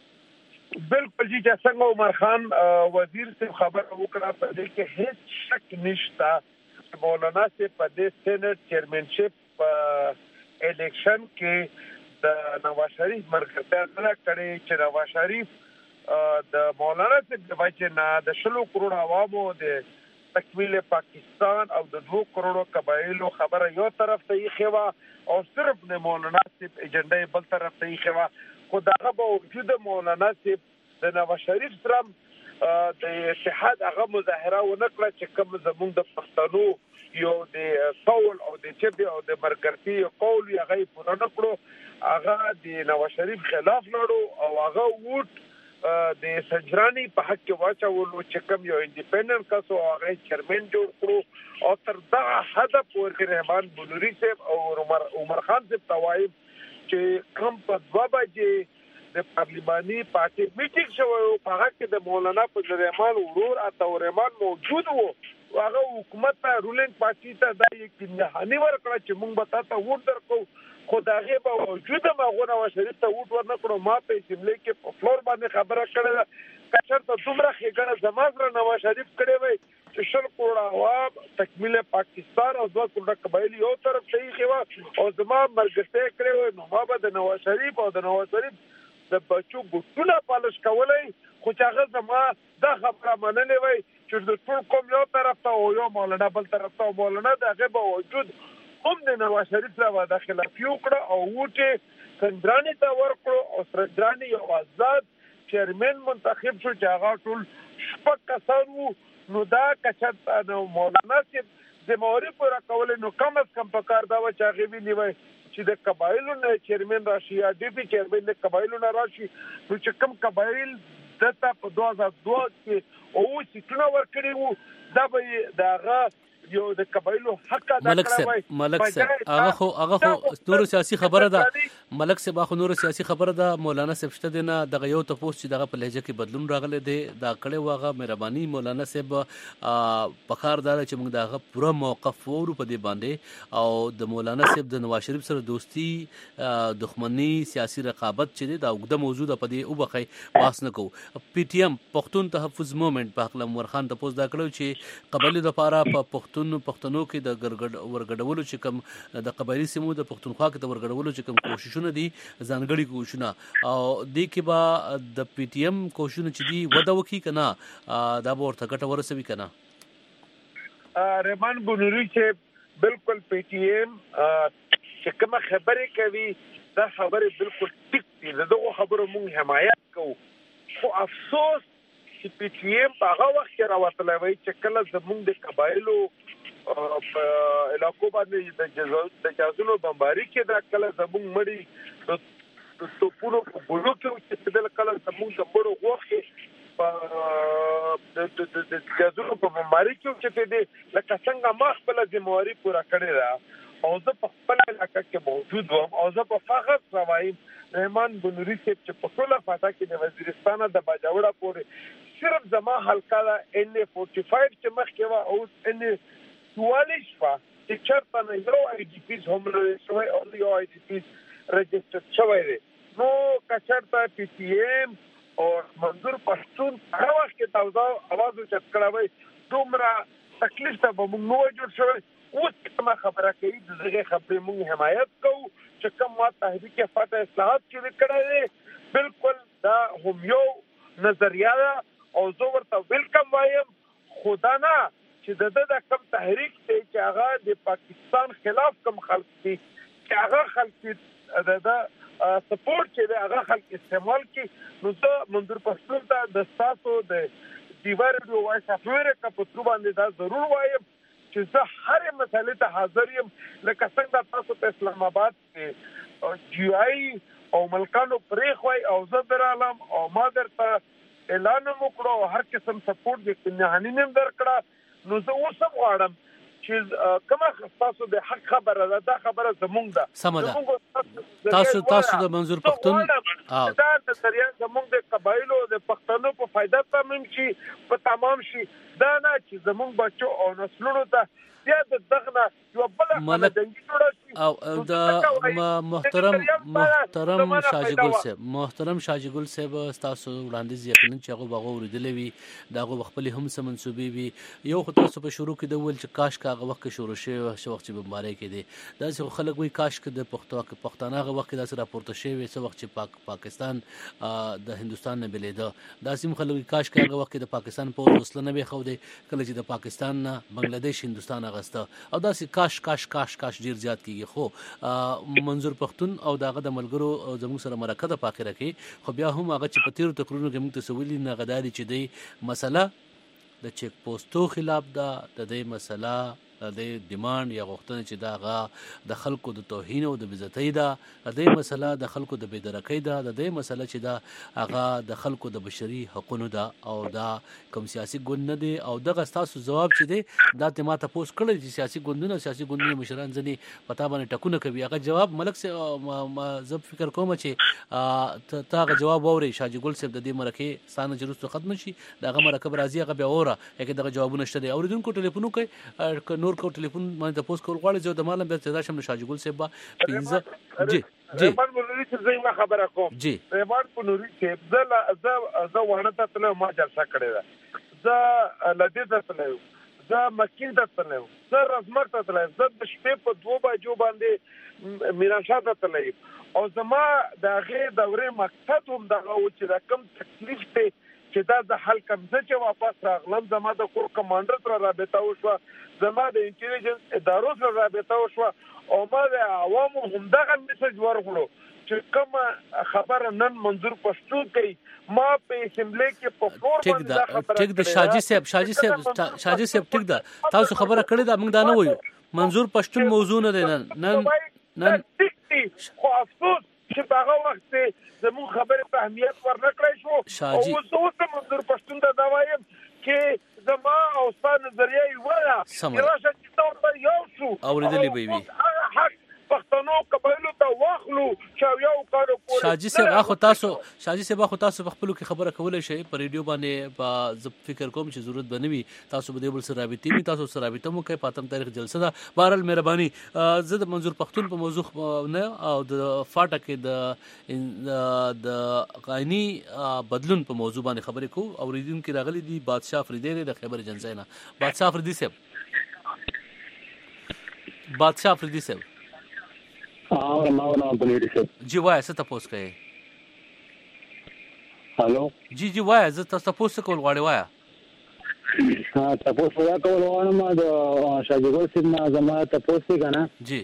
بالکل جی چې څنګه عمر خان وزیر سے خبر وکړه په دې کې هیڅ شک نشته مولانا سے په دې سېنات چیرمنشپ الیکشن کې د نواز شریف مرکزیت نه کړي چې نواز شریف د مولانا سے د وجه نه د 100 کروڑ عوامو د تکمیل پاکستان او د 2 کروڑ قبایلو خبره یو طرف ته یې خوا او صرف د مولانا سے ایجنډا بل طرف ته یې خوا خداغه باوجود مولانا صاحب د نواز شریف سره د اتحاد هغه مظاهره ونکړه چې کوم زموږ د پښتنو یو د قول او د چبي او د مرګرتي قول یې هغه پوره نکړو هغه د نواز شریف خلاف لړو او هغه ووټ د سنجرانی په حق کې واچولو چې کوم یو انډیپندنت کاسو هغه چیرمن جوړ کړو او تر دا حد پورې رحمان بنوري صاحب او عمر خان صاحب توایب چې کوم په 2 بجې د پارلیماني پارټي میټینګ شوی په هغه کې د مولانا فضل الرحمن ورور عطا الرحمن موجود وو هغه حکومت ته رولینګ پارټي ته دا یو نهاني ورکړه چې موږ به تاسو ووټ درکو خو دا غي به وجود مغونه وشریف ته ووټ ورنکړو ما په سیملې کې په فلور باندې خبره کړه کچر ته دومره خېګنه زمازره نواز شریف کړي وي چې 100 کروڑ عوام تکمیل پاکستان او 2 کروڑ قبایلی یو طرف ته یې خوا او زما مرګسته کړي وي نو ما به د نواز شریف او د نواز شریف د بچو ګټونه پالش کولای خو چې هغه زما دا خبره منلې وي چې د ټول کوم یو طرف ته او یو مولانا بل طرف ته مولانا دغه باوجود هم د نواز شریف سره داخله کیوکړه او وټه سندرانی ته ورکړو او سندرانی یو آزاد چیرمن منتخب شو چې هغه ټول شپږ کسانو نو دا کچته نو مولانا چې د موري پر کول نو کم از کم په کار دا و چې هغه وی نیوي چې د قبایلو نه چیرمن راشي یا ډي پی چیرمن د قبایلو نه راشي نو چې کم قبایل دته په 2002 کې او سټونه ورکړي وو دا به داغه یو د قبایلو حق ادا کړوي ملک صاحب هغه خو نور سیاسي خبره ده ملک صاحب هغه نور سیاسي خبره ده مولانا صاحب شته دینه دغه یو تاسو چې دغه په لهجه کې بدلون راغله دی دا کړي واغه مهرباني مولانا صاحب پخاردار چې موږ دغه پوره موقف ورو په دی باندې او د مولانا صاحب د نواز شریف سره دوستي دښمنی سیاسي رقابت چې دا وګړه موجوده په دی او بخي باس نه کو پی ټی ایم پښتون تحفظ موومېنټ په خپل عمر خان ته پوز دا کړو چې قبایلی لپاره په پښتنو کې د ورګډولو چې کوم د قبایلی سیمو د پښتونخوا کې د ورګډولو چې کوم کوششونه دي ځانګړي کوششونه او د کې با د پی ټی ایم کوششونه چې دي ودا وکي کنه دا به ورته ګټه ورسوي کنه رحمان بنوري چې بالکل پی ټی ایم چې کوم خبرې کوي دا خبرې بالکل ټیک دي دغه خبرو موږ حمایت کوو خو افسوس چې پی ټی ایم په هغه وخت کې راوتلی وای چې کله زموږ د قبایلو په علاقو باندې د جازونو بمباري کې دا کله زموږ مړي د توپونو په بلو کې چې د کله زموږ د مړو غوښې په د جازونو په بمباري کې چې د لکه څنګه ما خپل ذمہواری پوره کړې ده او زه په خپل علاقه کې موجود وم او زه په فخر سوایم رحمان بنوري چې په ټوله فاټا کې د وزیرستان د باجوړه پورې صرف زما حلقه دا ان 45 چې مخکې وا او ان 44 وا چې چرته نه یو آی ډی پیز هم شوی او یو آی ډی پیز رجسټر شوی دی نو کچرته پی ټی ایم او منظور پښتون هغه وخت کې تاسو आवाज اوچت کړی دومره تکلیف ته به موږ نو جوړ شوی اوس کومه خبره کوي دغه خبرې موږ حمایت کوو چې کوم ما تحریک فتح اصلاحات چې کړی بالکل دا هم یو نظریه او زه ورته ویلکم وایم خدا نه چې د کوم تحریک ته چې هغه د پاکستان خلاف کوم خلک دي چې هغه خلک د سپورټ چې هغه خلک استعمال کوي نو زه منظور پښتون ته د تاسو د دیوار دی وای سفیره کا په باندې دا ضرور وایم چې زه هر مسلې ته حاضر یم لکه څنګه تاسو په اسلام آباد کې جی آی او ملکانو پرې خوای او زه درالم او ما درته اعلان وکړو، هر قسم سپورټ د نهانی نیم درکړه. نو زه اوس هم غواړم چې کومه تاسو د حق خبره ده، دا خبره زمونږ ده. تاسو د منظور پښتون دا د سریان زمونږ د قبایلو د پښتنو په فائدہ تمام شي، په تمام شي. دا نه چې زمونږ بچو او نسلونو ته بیا د دغه یو بل خلک او د محترم شاجي ګل صاحب تاسو وړاندیز یقینا چې هغه باغ ورېدلې وي داغه خپل هم سمنسوبي وي. یو خو تاسو په شروع کې د ول چې کاش کاغه وخت شروع شي شو وخت چې بیماری کې دي دا چې خلک وي کاش کې د پښتانه هغه وخت دا سره راپورته شي وي سو وخت چې پاکستان د هندستان نه بلیده دا سیم خلک کاش کاغه وخت د پاکستان په وسله نه به خو دي کله چې د پاکستان نه بنگلاديش هندستان غسته او دا سي کاش ډیر زیات کیږي. خو منظور پښتون او داغه د ملګرو زموږ سره مرکه د پاخره کې خو بیا هم هغه چې په تیرو تقریرونو کې موږ تسویلی نه غداري چې دی مسله د چیک پوسټو خلاف ده، د دې مسله د ډیماند یا غوښتنه چې دا د خلکو د توهین او د بیزتی ده، د دې مسله د خلکو د بېدرکۍ ده، د دې مسله چې دا هغه د خلکو د بشري حقوقو ده او دا کوم سیاسي ګوند نه دی. او دغه تاسو جواب چې دی دا ته ماته پوس کړل چې سیاسي ګوندونه مشران ځنی پتا باندې ټکونه کوي. هغه جواب ملک سے زه فکر کوم چې تا هغه جواب ووري شاجي ګل صاحب د دې مرکه ستانه جلوس ختم شي دغه مرکه راځي هغه بیا اوره هغه دغه جوابونه شته دي. اوریدونکو ټلیفون کوي نور کو ټلیفون باندې تاسو کول غواړئ چې د مالم به تدا شم شاجي ګل صاحب پینځه جی ریمان بنوري چې زما خبره کوم جی ریمان بنوري چې زه وانه ته ما جلسه کړې ده، زه لدې ته تلم، زه مکین ته تلم، زه رزمر ته تلم، زه د شپې په 2 بجو باندې میرانشاه ته تلم او زما د هغه دورې مقصد هم دغه و چې رقم تکلیف ته چې دا د حل کم زه چې واپس راغلم زما د کور کمانډر سره رابطه وشوه، زما د انټيليجنس ادارو سره رابطه وشوه او ما د عوامو هم دغه میسج ورغلو چې کوم خبره نن منظور پښتون کوي ما په اسمبلی کې په فلور باندې خبره ټیک د شاجي صاحب ټیک ده تاسو خبره کړې ده موږ دا نه وایو منظور پښتون موضوع نه دی نن خو افسوس چې هغه وخت زموږ خبره په اهمیت ورنکړای شو او اوس منظور پښتون ته دا وایم چې زما او ستاسو نظریه یې وایي راشه چې تاسو یو شو اوریدلې به وي پښتنو قبایلو ته واخلو چې یو کارو پورې شاجي صاحب اخو تاسو په خپل کې خبره کولای شئ په ریډیو باندې په ز فکر کوم چې ضرورت بنوي تاسو به د بل سره رابطې می تاسو سره رابطه مو کوي پاتم تاریخ جلسه ده. بهرحال مهرباني زه د منظور پښتون په موضوع نه او د فاټه کې د قایني بدلون په موضوع باندې خبرې کو او ریډیو کې راغلي دي بادشاہ فریدی د خیبر جنزینا بادشاہ فریدی صاحب جی وای څه تاسو کوي هالو جی وای زه تاسو کول غواړم وای تاسو کول غواړم د شاجي ګل صاحب نه زما تاسو کنه جی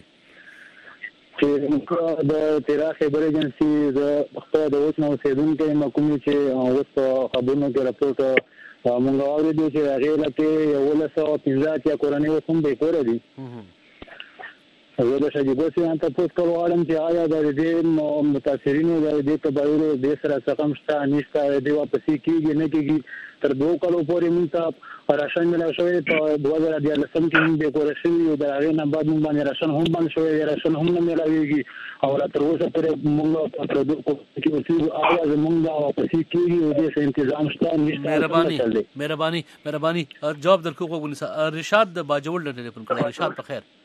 چې د تیرا خبر ایجنسی د خپل د اوس نو سیدونکو مکومي چې اوس خبرونه کې راپورټ مونږ اورېدو چې هغه لته یو له 115 یا کورنۍ وسوم به کور دي زه د شاجي ګل صاحب ته پوښتنه کوم چې آیا د دې متاثرینو د دې قبایلو د سره څنګه شته نشته دی واپس کیږي نه کیږي تر 2 کالو پورې موږ ته راشن ملا شوی په 2013 کې موږ د کورشي او د هغه نه بعد موږ باندې راشن هم باندې شوی راشن هم نه ملاويږي او تر اوسه پورې موږ په تر 2 کې اوسې آیا زموږ واپس کیږي او د تنظیم شته نشته. مهرباني جواب درکو غوښنه رشاد د باجوړ له ټلیفون کړی. رشاد په خیر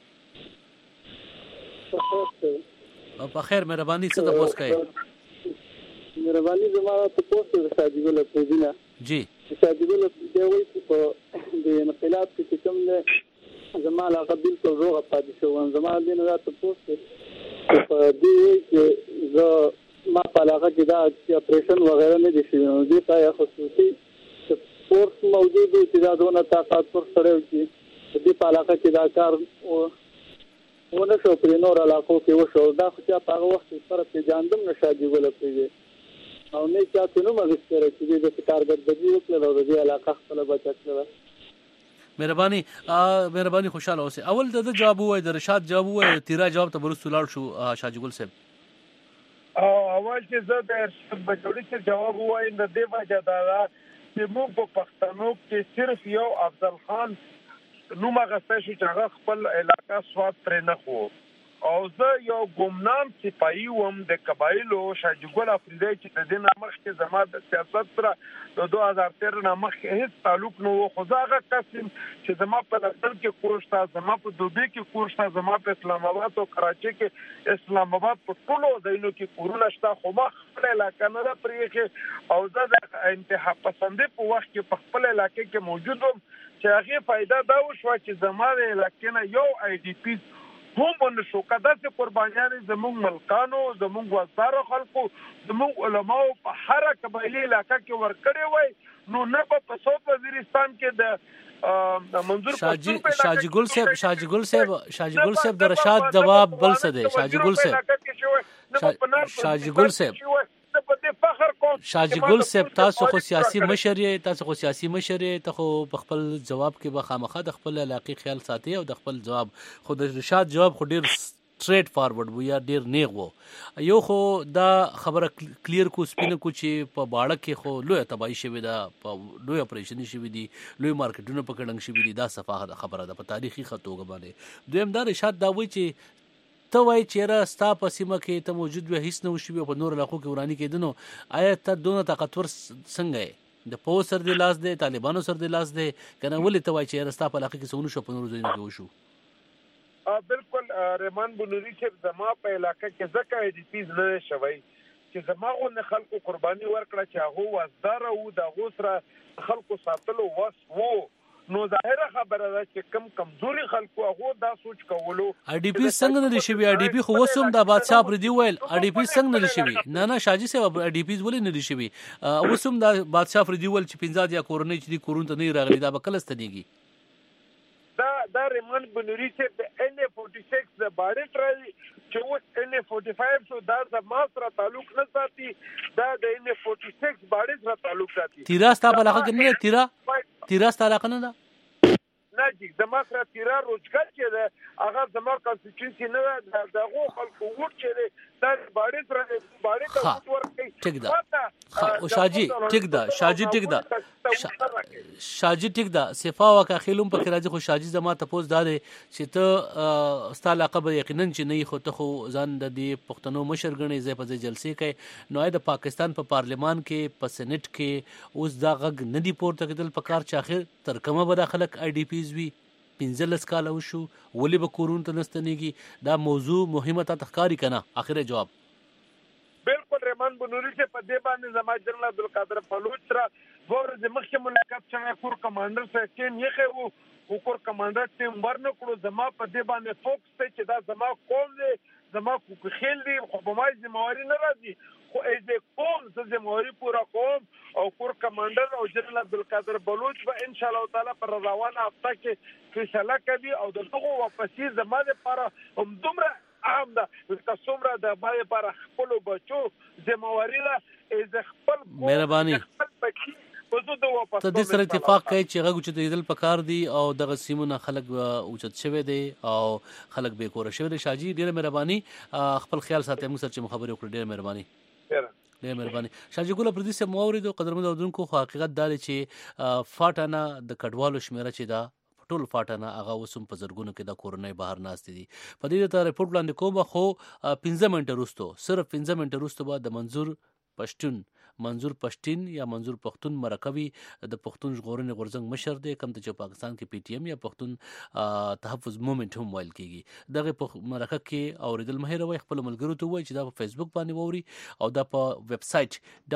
په خیر مهرباني څه تاسو کوي مهرباني زما ته پوښتنه د شاجي ګل پوزینا جی شاجي ګل د وایي چې د انقلاب کې کوم نه زما علاقه بالکل روغه پاتې شو زما د نه ته پوښتنه په دې چې زه ما په علاقه کې دا اپریشن وغیرہ نه دي شوی نو دې ته خصوصي فورس موجود دي چې دا دونه طاقت پر سره وي دې په علاقه کې دا کار ونه شو پر نور علاقو کې وشو دا خو چې په هغه وخت سره په جاندم نشاجي ول پیږي او نه چاته نو مګ سره چې د کارګردګي وکړه او د علاقه خپل بچت کړه. مهرباني خوشاله اوسه. اول د جواب وای د رشاد جواب وای تیرا جواب ته برسول لاړ شو شاجي ګل صاحب او اول چې زه د بچوړي چې جواب وایم د دې وجه دا چې موږ په پښتنو کې صرف یو افضل خان نوم غسته شو چې هغه خپل علاقہ سواد پر نه خو او زه یو ګمنام سپایي وم د قبایلو شاجګل افریدی چې د دې نامخ کې زما د سیاست سره د 2013 نامخ هیڅ تعلق نه و خو هغه قسم چې زما په لندن کې کورشتا زما په دوبۍ کې کورشتا زما په اسلام آباد او کراچي کې اسلام آباد په ټولو ځایونو کې کورونه شته خو ما خپل علاقې نه پرېږه او زه د انتها پسندې په وخت کې په خپل علاقې کې موجود وم چې هغه فائدہ دا وشو چې زما د علاقې نه یو آی ډی پی هم ونشو کدا چې قربانیان زموږ ملکانو زموږ وزارو خلکو زموږ علماو په هر قبایلی علاقہ کې ورکړي وای نو نه په صوب وزیرستان کې د منظور شاجګل صاحب د رشاد جواب بل څه دی شاجګل صاحب تاسو خو سیاسي مشر یې ته خو په خپل جواب کې به خامخا د خپل علاقې خیال ساتي او د خپل جواب خو د رشاد جواب خو ډیر سټریټ فارورډ و یا ډیر نیغ و یو خو دا خبره کلیر کو سپینه کو چې په باړه کې خو لوی تباہي شوی دا په لوی اپریشن شوی دی لوی مارکیټونه په کډنګ شوی دی دا صفه خبره ده په تاریخي خطوګه باندې دویم دا رشاد دا وایي چې ته وای چیرې ستا په سیمه کې ته موجود وې هیڅ نه وشوي په نور علاقو کې ورانی کېدنو آیا ته دونه طاقتور څنګه یې د پوه سر دی لاس دی طالبانو سر دی لاس دی کنه ولې ته وای چیرې ستا په علاقه کې سونو شو په نور ځایونو کې وشو بالکل رحمان بنوري چې زما په علاقه کې ځکه ای ډی پیز نه شوی چې زما غو خلکو قرباني ورکړه چې هغه وزدار او د غوسره خلکو ساتلو وس وو نو ظاهره خبره ده چې کم کمزوري خلکو هغه دا سوچ کولو ای ډی پی څنګه نه شي ای ډی پی خو وسوم د بادشاہ پر دی ویل ای ډی پی څنګه نه شي نه شاجي صاحب ای ډی پی ولې نه شي وسوم د بادشاہ پر دی ویل چې 15 یا کورنۍ چې دی کورون ته نه راغلي دا به کله ستنیږي دا رحمان بنوري چې د ان 46 د باډي ټرای چې اوس ان 45 شو دا د ماسره تعلق نه ساتي دا د ان 46 باډي سره تعلق ساتي تیرا ستا په علاقه کې نه تیرا ستا علاقه نه نه چې زما سره تیرا روزګار چې ده هغه زما کانسټیټیوشن نه دغه خلکو ووټ چې ده دا باډي سره باډي ته ووټ ورکړي ټیک ده او شاجي ټیک ده صفا وکا خیلوم په راځي خو شاجي زما ته پوز دار چې ته ستا علاقه به یقینا چې نه خو ته خو ځان د دې پښتنو مشر غني زې په جلسې کې نو د پاکستان په پارلیمان کې په سېنات کې اوس دا غږ نه دی پورته کېدل په کار چې اخر تر کومه به داخلك ای ډی پیز وی 15 کاله وشو ولې به کورون ته نستنیږي دا موضوع مهمه ته تخکاری کنه اخر جواب بالکل رحمان بنوري چې په دې باندې زما جنرال عبدالقادر بلوچ سره ورځ مخکې ملاقات څنګه کور کمانډر سره ټیم یې خو کور کمانډر ټیم ورنکړو زما په دې باندې فوکس ته چې دا زما قوم دی زما کو خیل دی خو په ما ذمہواری نه راځي خو از قوم زه ذمہواری پورا کوم او کور کمانډر او جنرال عبدالقادر بلوچ به ان شاء الله تعالی پر روانه هفته کې فیصله کوي او دغه واپسی زما لپاره هم دومره اهم ده چې څومره د باندې پر خپل بچو ذمہواری لا از خپل مهرباني ته د سره اتفاق کوي چې هغه چې د دل پکار دی او دغه سیمونه خلک اوچت شوی دی او خلک به کور شوی دی شاجي ډیره مهرباني خپل خیال ساتي موږ سره چې مخابره وکړه ډیره مهرباني شاجي ګل پردي سه مورید او قدرمن اردوونکو حقیقت دا چې فاټانا د کډوالو شمیره چې دا ټول فاټانا هغه وسم په زرګونو کې د کورونې بهر ناست دي په دې ته ریپورت وړاندې کوم خو 15 منټه وروسته صرف 15 منټه وروسته بعد د منظور پښتون یا منظور پښتون مرکوي د پښتون ژغورنې غورځنګ مشر دی کوم چې پاکستان کې پی ټی ایم یا پښتون تحفظ موومېنټ هم ویل کیږي دغه په مرکه کې اوریدل مهیروي خپل ملګرو ته وایي چې دا په فیسبوک باندې ووري او دا په ویب سټ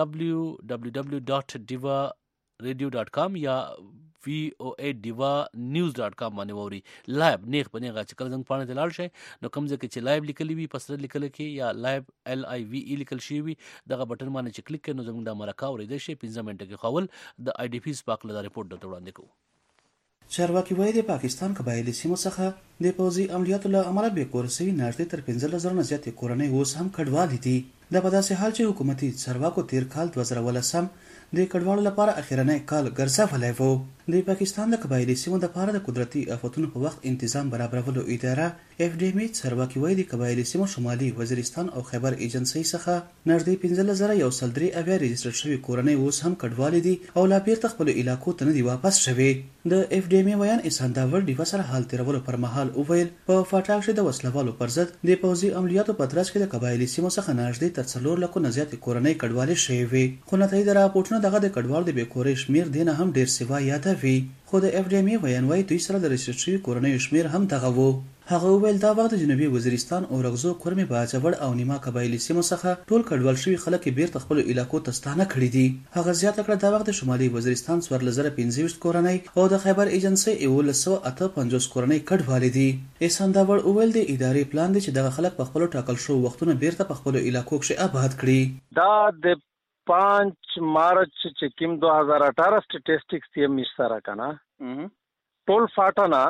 www.divaradio.com یا voadivanews.com باندې ووري لایو نیغ باندې غا چې کله څنګه پانه دلال شي نو کوم ځکه چې لایو لیکلی وي پسره لیکل کې یا لایو LIVE لیکل شي وي دغه بٹن باندې چې کلیک کړئ نو زموږ د مرکه اورېدل شي 15 منټه کې خول د آی ډی پی سپاکل د ریپورت د وړاندې کوو چارواکي وایي د پاکستان قبایلی سیمو څخه د پوځي عملیاتو له امله به کورسوي نږدې تر 15,000 نه زیاتې کورنۍ اوس هم کډوالې دي دا په داسې حال چې حکومتي چارواکو تیر کال 2018 د کډوالو لپاره اخیرنی کال ګرځولای وو د پاکستان د قبایلی سیمو د پاره د قدرتي آفتونو په وخت تنظیم برابرولو اداره FDM چارواکي وایي د قبایلی سیمو شمالي وزیرستان او خیبر ایجنسی څخه نږدې 15103 رجسټر شوي کورنۍ اوس هم کډوالې دي او لا بیرته خپل علاقو ته نه دي واپس شوي. د FDM ویان اسانداور ډیوا سره حال تیرولو پر مهال وویل په فاټاک کې د وسلوالو پر ضد د پوځي عملیاتو په ترڅ کې د قبایلی سیمو څخه نږدې تر 4 لکو نه زیاتې کورنۍ کډوالې شوي وي. خو نتایج د راپورټونو دغه د کډوالو د بیکورۍ شمیر دینه هم ډیر سیوا یادوي. خو د FDM ویان وایي دوی سره د رجسټر شوي کورنۍ شمیر هم دغه وو. هغه وویل دا وخت د جنوبي وزیرستان او رغزو کورمې باجوړ او نیمه قبایلی سیمو څخه ټول کډوال شوي خلک بیرته خپل علاقو ته ستانه کړي دي. هغه زیاته کړه دا وخت د شمالي وزیرستان 14025 کورنۍ او د خیبر ایجنسی 1158 کورنۍ کډوالې دي. اسانداور وویل د ادارې پلان دی چې دغه خلک په خپل ټاکل شو وختونو بیرته په خپل علاقو کې آباد کړي. دا د 5 مارچ چې کوم 2018 سټیټسټکس یې مشره کنه ټول فاټانا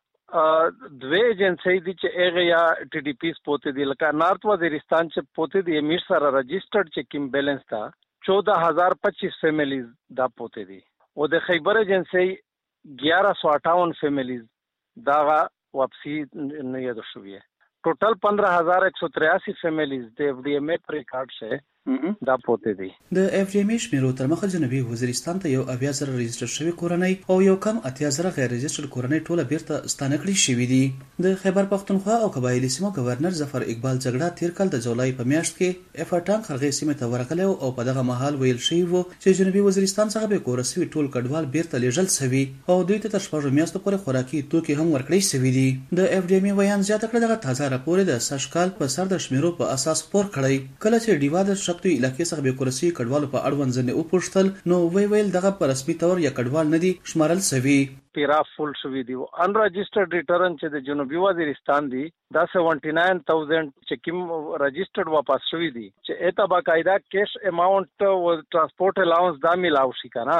دوه ایجنسی دي چې هغه یا TDPs پوته دي لکه نارت وزیرستان چې پوته دي امیر سره رجسٹرډ چې کوم بیلنس تا 14025 فیملیز دا پوته دي او د خیبر ایجنسی 1158 فیملیز دا واپسی نه یاد شوی ہے. ټوټل 15183 فیملیز د FDM پر ریکارډ شه دا پوته دي. د FDM شمیرو تر مخه جنوبي وزیرستان ته یو 80,000 رجسټر شوی کورنۍ او یو کم 80,000 غیر رجسټر کورنۍ ټوله بیرته ستانه کړي شوی دي. د خیبر پختونخوا او قبایلی سیمو گورنر ظفر اقبال جګړه تیر کال د جولای په میاشت کې افاټان خرغې سیمه ته ورغلی او په دغه مهال ویل شوی وو چې جنوبي وزیرستان څخه به کورسوي ټول کډوال بیرته لیږل شوی او دوی ته تر شپږ میاشتو پورې خوراکي توکي هم ورکړي شوی دي. د FDM ویان زیاته کړه دغه تازه راپور د سشکال په سر د شمیرو په اساس خپور کړی. کله چې ډیوا د شکتوي علاقې څخه به کورسي کډوالو په اړوند ځنه او پوښتل نو ویل دغه په رسمي تور یا کډوال نه دي شمارل شوی. پیرا فول شوی دی ان رجسٹرډ ریټرن چې د جنوبي وزیرستان دی دا 79000 چې کوم رجسٹرډ واپس شوی دی چې اته باقاعده کیش اماونٹ او ټرانسپورټ الاونس دا ملاو شي کنه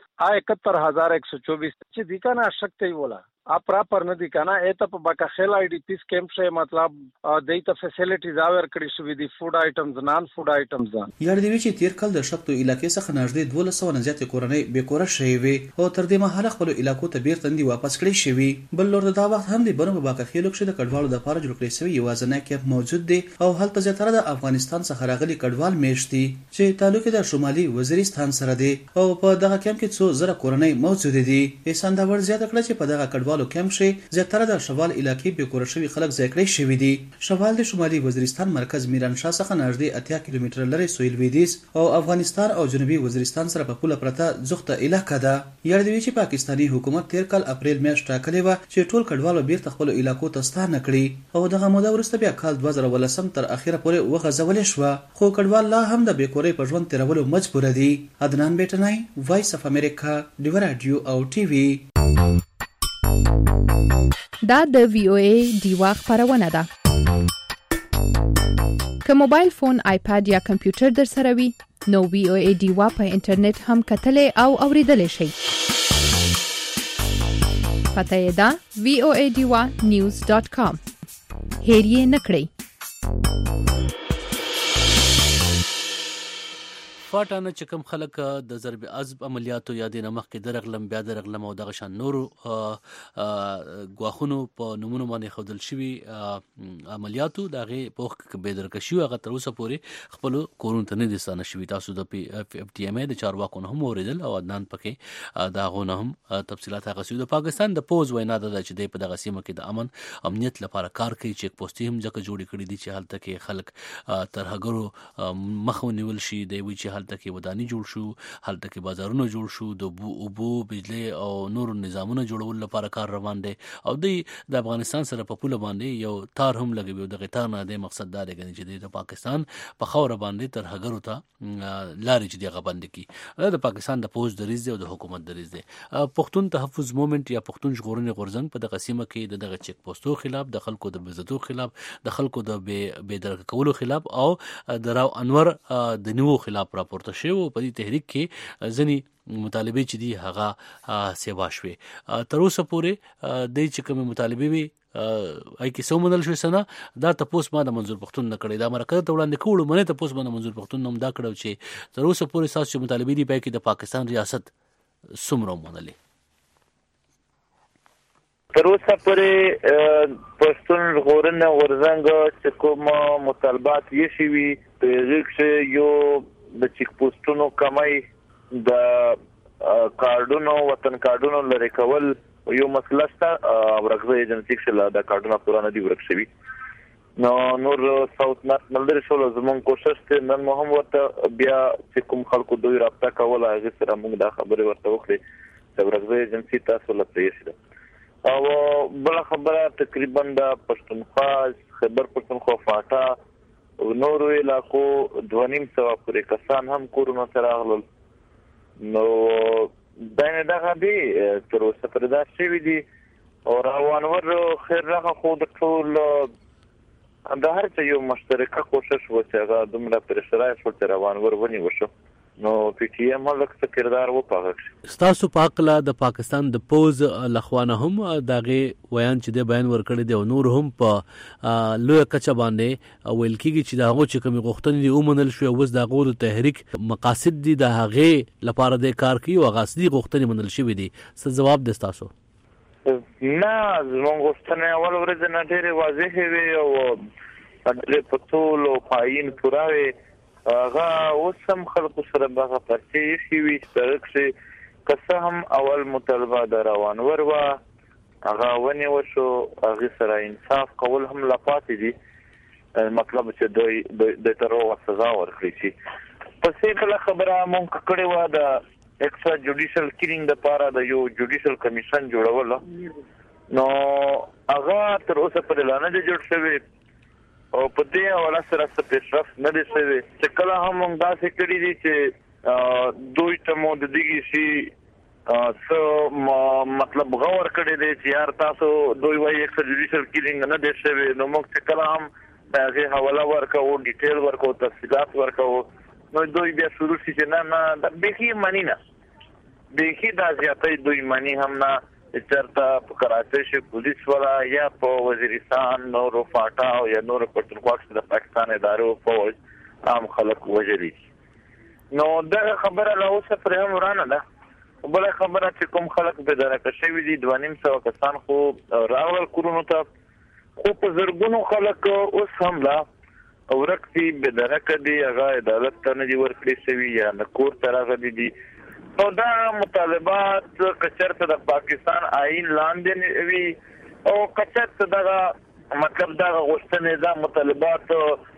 71124 چې دی کنه شکته ولا پراپر نه دي کنه اته په باکا خیل IDPs کیمپ شه مطلب دیته فیسیلیټیز اور کړی شوی دي فود آیټمز نان فود آیټمز یاد دی چې تیر کال د شکتو علاقې څخه نږدې 1200 نه زیاتې کورنۍ بیکوره شوی وي او تر دې مهاله خپل علاقو ته بیرته دی واپس کړی شوی. بل لور دا وخت هم د بنو په باکا خیلو کې د کډوالو د لپاره جوړ کړی شوی یوازینی کیمپ موجود دی او هلته زیاتره د افغانستان څخه راغلي کډوال میشتي چې تعلق د شمالي وزیرستان سره دی او په دغه کیمپ کې څو زره کورنۍ موجود دي. اسانداور زیاته کړه چې په دغه کډوال کیمپ شي زیاتره د شوال علاقې به کور شوی خلک ځای کړی شوی دي. شوال د شمالي وزیرستان مرکز میرانشاه څخه نږدې 80 کیلومتر لري سویل ویدیز او افغانستان او جنوبي وزیرستان سره په پوله پرته زغته علاقه ده. یاد دی چې پاکستاني حکومت تیر کال اپریل میاشت ټاکلې و چې ټول کډوالو بیرته خپل علاقو ته ستانه کړي او دغه موده وروسته بیا کال 2018 تر اخیره پورې وغځولې شو خو کډوال لا هم د بیکورۍ په ژوند تیرولو مجبور دي. عدنان بیٹنای وایس اف امریکا ډیو رادیو او ټي وي. دا د VOA ډیوا خبرونه ده. که موبایل فون آیپاد یا کمپیوټر در سره وي نو VOA ډیوا په انټرنیټ هم کتلې او اوریدلې شئ. پته یې ده voadiwa.news.com. هیر یې نکړئ. فاټانه چې کوم خلک د ضرب عضب عملیاتو یا د نمخ کې درغلم بیا درغلم او دغه شان نورو غواخونو په نمونه باندې خودل شوی عملیاتو دغه پوخ کې به درکشي هغه تر اوسه پورې خپل کورون ته نه دي ستانه شوی. تاسو د FDM د چارواکو نه هم اوریدل او عدنان پکې دا غونه هم تفصيلات هغه سوي. د پاکستان د پوز وینا ده چې په دغه سیمه کې د امن امنیت لپاره کار کوي. چیک پوسټي هم ځکه جوړې کړې دي چې حالت کې خلک ترهګرو مخونیول شي دی وی چې حالت کې ودانی جوړ شو حالت کې بازارونه جوړ شو د اوبو بجلی او نور نظامونه جوړول لپاره کار روان دي او د افغانستان سره په پوله باندې یو تار هم لګوي. د غتار نه د مقصد دا دی چې د پاکستان په خوره باندې ترهګرو ته لارې چې دغه باندې کی د پاکستان د پوز دریز دی او د حکومت دریز دی. پښتون تحفظ موومېنټ یا پښتون ژغورنې غورځنګ په دغه سیمه کې دغه چیک پوسټو خلاف د خلکو د بزدو خلاف د خلکو د بې درک کولو خلاف او د راو انور د نیو خلاف راپورته شو. په دې تحریک کې ځنی مطالبه چې دی هغه سیوا شوي. تر اوسه پورې د چې کوم مطالبه وي اې کې سو منل شوې سنه دا تاسو ما د منظور پښتون نه کړی دا مرکه ته وړاندې کوړو منه تاسو باندې منظور پښتون نوم دا کړو چې تر اوسه پورې ساسو مطالبه دی په کې د پاکستان ریاست سمرو منلې. تر اوسه پورې پښتون ژغورنه غورځنګ چې کوم مطالبات یې شوي په هغې کښې یو د چیک پوسټونو کمی، د کارډونو وطن کارډونو لرې کول یو مسله شته. ورکزی ایجنسي کښې دا کارډونه پوره نه دي ورک شوي. نو نور ساوث نارت ملګري شول، زموږ کوشش دی نن مو هم ورته بیا چې کوم خلکو دوی رابطه کوله هغې سره موږ دا خبرې ورته وکړې چې ورکزی ایجنسي تاسو له پرېښي ده. او بله خبره تقریبا د پښتونخوا، خیبر پښتونخوا، فاټا نورو علاقو 250 پورې کسان هم کورونو ته راغلل. نو دغه دی تر اوسه پورې دا شوي دي. او روانور خیر راغه خو د ټول د هر څه یو مشترکه کوشش و چې هغه دومره پرېشرایز شول چې روانور ونیول شو. نو پی ټی ایم لږ څه کردار وپاغه. ستاسو په هکله د پاکستان د پوز لخوانه هم دغه ویان چې د بیان ورکړی دی او نور هم په لویه کچه باندې ویل کېږي چې د هغو چې کومې غوښتنې دي ومنل شوې، اوس د هغو د تحریک مقاصد دي د هغې لپاره د کار کوي او هغه اصلي غوښتنې منل شوې دي. څه ځواب دی ستاسو؟ نه، زموږ غوښتنې اول ورځې نه ډېرې واضحې وې او ډېرې په ټول او پایین پوره وې. هغه اوس هم خلکو سره هغه پرچې ایښي وي چې په هغه کښې که څه هم اول مطالبه د روانور وه، هغه ونیول شو. هغې سره انصاف کول هم لا پاتې دي، مطلب چې دوی ته روغه سزا ورکړي شي. پسې بله خبره مونږ کړې وه د ایکسټرا جوډیشل کیلینګ دپاره د یو جوډیشل کمیشن جوړول. نو هغه تر اوسه پورې لا نه دی جوړ شوی او په دې حواله سره څه پیشرفت نه دی شوی. چې کله هم موږ داسې کړي دي چې دوی ته مو د دغې شي څه مطلب غور کړی دی چې یار تاسو دوی وایي ایکسټرا جوډیشل کیلینګ نه دی شوی. نو موږ چې کله هم د هغې حواله ورکوو، ډیټیل ورکوو، تفصیلات ورکوو، نو دوی بیا شروع شي چې نه دا بیخي مني نه، بیخي دا زیاتی دوی مني هم نه. چرته په کراچۍ شي پولیس والا یا په وزیرستان نورو فاټا او یا نورو پښتونخوا کې د پاکستان ادارو فوج عام خلک وژلي. نو دغه خبره لا اوسه پرې هم ورانه ده. بله خبره چې کوم خلک بېدرکه شوي دي 250 کسان خو راغلل کورونو ته، خو په زرګونو خلک اوس هم لا ورک دي، بېدرکه دي، هغه عدالت ته نه دي ورکړی شوي یا نه کور ته راغلي دي. نو دا مطالبات که چېرته د پاکستان آئین لاندې وي او که چېرته دغه مطلب دغه غوښتنې دا مطالبات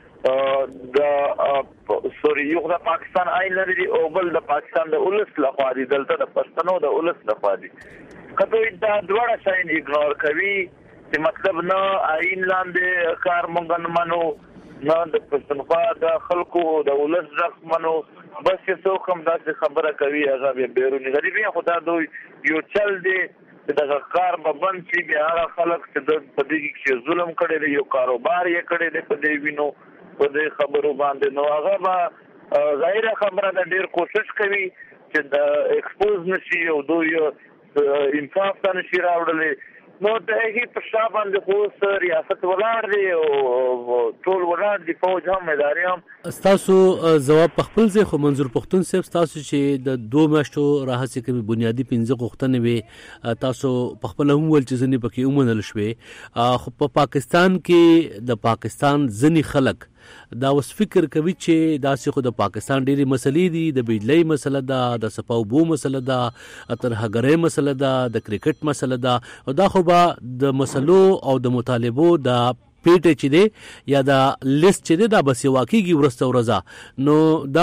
د یو د پاکستان آئین لري او بل د پاکستان د ولس لخوا دي، دلته د پښتنو د ولس لخوا دي. که دوی دا دواړه شیان اګنور کوي چې مطلب نه آئین لاندې کار مونږ نه منو، نه د پښتونخوا د خلکو د ولس غږ منو، بس چې څوک هم داسې خبره کوي هغه بیا بیروني غریبي. خو دا دوی یو چل دی چې دغه کار به بند شي. بیا هغه خلک چې په دې کې ظلم کړی دی، یو کاروبار یې کړی دی په دې وینو په دې خبرو باندې، نو هغه به ظاهره خبره ده ډېر کوشش کوي چې د ایکسپوز نه شي او دوی انصاف ته نه شي راوړلی. نو د هغې په شا باندې خو اوس ریاست ولاړ دی او ټول ولاړ دي، فوج هم ادارې هم. ستاسو ځواب په خپل ځای، خو منظور پښتون صاحب ستاسو چې د 2 میاشتو راهیسې کومې بنیادي 15 غوښتنې وې تاسو په خپله هم وویل چې ځینې پکې ومنل شوې، خو په پاکستان کې د پاکستان ځینې خلک دا اوس فکر کوي چې داسې خو د پاکستان ډېرې مسلې دي، د بجلۍ مسله ده، د څپه اوبو مسله ده، ترهګرۍ مسله ده، د کرکټ مسله ده، او دا خو به د مسلو او د مطالبو د پیټه چې دی یا دا لیست چې دی دا به سیوا کېږي ورسته ورځه. نو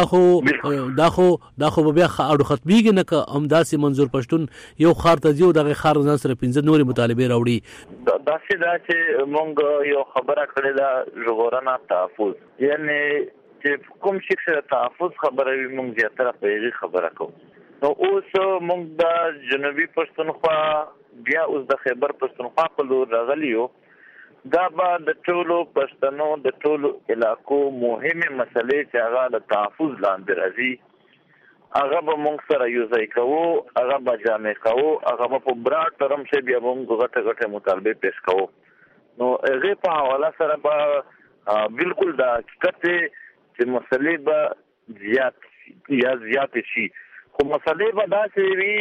دا خو به بیا اړو ختمیږي نه که همداسې منظور پښتون یو ښار ته ځي او دغه ښار ځان سره 15 نورې مطالبې راوړي. داسې ده چې موږ یو خبره کړې ده ژغورنه تحفظ، یعنې چې کوم شي سره تحفظ خبره وي موږ زیاتره په هغې خبره کوو. نو اوس موږ د جنوبي پښتونخوا بیا اوس د خیبر پښتونخوا په لور راغلي یو. دا به د ټولو پښتنو د ټولو علاقو مهمې مسلې چې هغه د تحفظ لاندې راځي هغه به موږ سره یو ځای کوو، هغه به جامع کوو، هغه به په براډ ټرم شي بیا به موږ غټه مطالبې پیش کوو. نو هغې په حواله سره به بالکل د حقیقت چې مسلې به زیاتې شي، خو مسلې به داسې وي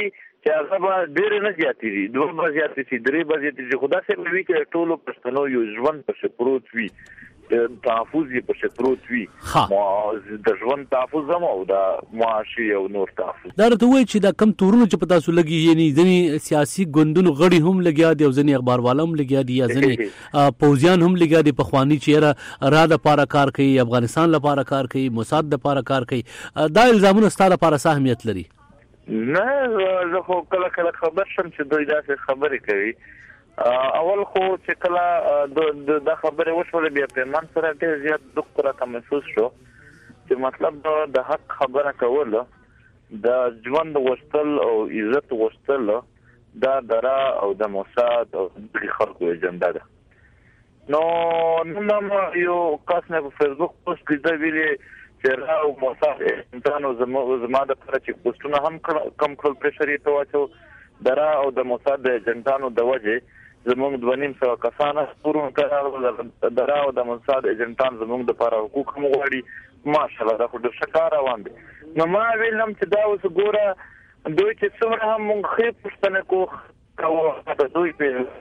چې هغه به ډېر نه زیاتې دي، 2 به زیاتې شي، 3 به زیاتې شي، خو داسې به وي چې ټولو پښتنو یو ژوند پسې پروت وي، تحفظ یې پسې پروت وي، د ژوند تحفظ هم او د معاشي او نور تحفظ. دا راته وایي چې دا کم تورونه چې په تاسو لګي، یعنی ځینې سیاسي ګوندونو غړي هم لګیا دي او ځینې اخباروالا هم لګیا دي یا ځینې پوځیان هم لګیا دي پخواني چې را دپاره کار کوي، افغانستان لپاره کار کوي، موساد دپاره کار کوي. دا الزامونه ستا لپاره څه اهمیت لري؟ نه زه خو کله خبر شم چې دوی داسې خبرې کوي. اول خو چې کله دا خبرې وشولې بیا پیمان سره ډېر زیات دق راته محسوس شو چې مطلب د حق خبره کول، د ژوند غوښتل او عزت غوښتل دا دره او د موساد او د خلکو اجنډا ده. نو نن یو کس نه په فیسبوک پوسټ کې دا ویلي چې را او موساد انسانو زما د پر چې پوسټونه هم کم کړل، پرشر یې ته واچو، دره او د موساد د اجنټانو د وجه زموږ 2.5 کسانه پورونه ته دره او د موساد اجنټان زموږ د لپاره حقوق هم غواړي. ماشاءالله دا خو ډېر ښه کار روان دی. نو ما ویلم چې دا اوس ګوره دوی چې څومره هم موږ ښې پوښتنه کوو د دوی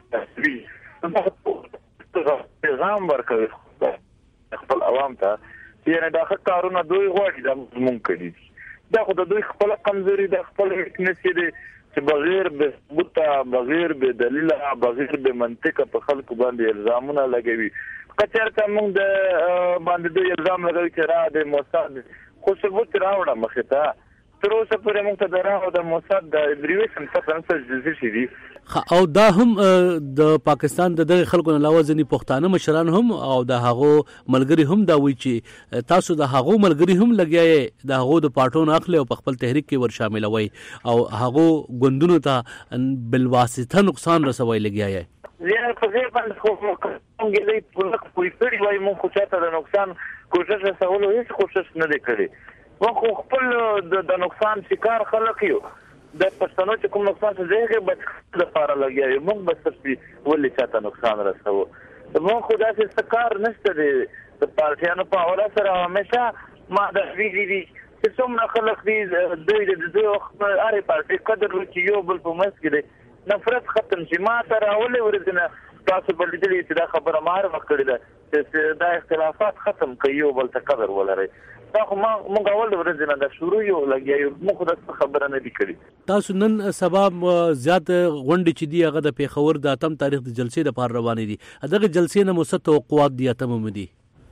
په پیغام ورکوي خپل عوام ته، یعنې دا ښه کارونه دوی غواړي دا موږ کړي دي. دا خو د دوی خپله کمزوري ده، خپل ویکنس یې دی چې بغیر به ثبوته، بغیر به دلیله، بغیر به منطقه په خلکو باندې الزامونه لګوي. که چېرته موږ د باندې دوی الزام لګوي چې را د موساد خو ثبوت راوړه مخې ته، تر اوسه پورې موږ ته د را او د موساد د اډریویشن پته نه څه شي دي. او دا هم د پاکستان د دغه خلکو نه علاوه ځینې پښتانه مشران هم او د هغو ملګري هم دا وایي چې تاسو د هغو ملګري هم لګیا د هغو د پاټون اخلي او په خپل تحریک کې ور شاملوي او هغو ګوندونو ته بلواسطه نقصان رسوي لګیا. زه په دې باندې خو موږ دې په کوئی پړی وای موږ خو چاته د نقصان کوشش وسولو هیڅ کوشش نه وکړي. موږ خپل د نقصان شکار خلک یو، د پښتنو چې کوم نقصان څه ځای کې بچ لپاره لګیا یو، موږ بس څه ولې چاته نقصان رسوو. موږ خو داسې څه کار نشته دی د پارټیانو په حواله سره. همیشه ما دا ویلي دي چې څومره خلک دي دوی د دوی هرې پارټۍ قدر وکړي، یو بل په منځ کې دی نفرت ختم شي. ما ته راولې ورځ نه تاسو به لیدلي چې دا خبره معرفه کړې ده چې دا اختلافات ختم کړي، یو بل ته قدر ولرئ. دا خو موږ اول ورځ نه دا شروع یو لګیا یو، موږ خو دا خبره نه دي کړې. تاسو نن سبا زیات غونډې چې دي هغه د پیښور د 8 تاریخ د جلسې لپاره روانې دي. دغه جلسې نه مو څه توقعات دي؟ اتم دي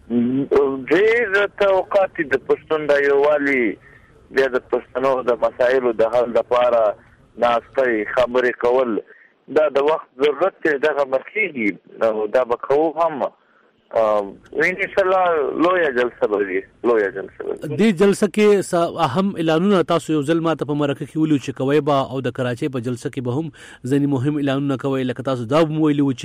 ډېر توقعات د پښتون د یووالي بیا د پښتنو د مسایلو د حل لپاره ناستې خبرې کول، دا د وخت ضرورت دی، دغه مخکېږي او دا به کوو هم. انشاءالله لویه جلسه به وي، لویه جلسه به وي. دې جلسه کې اهم اعلانونه تاسو یو ځل ماته په مرکه کې ویلو چې کوئ به، او د کراچۍ په جلسه کې به هم ځینې مهم اعلانونه کوئ، لکه تاسو دا هم ویلي وو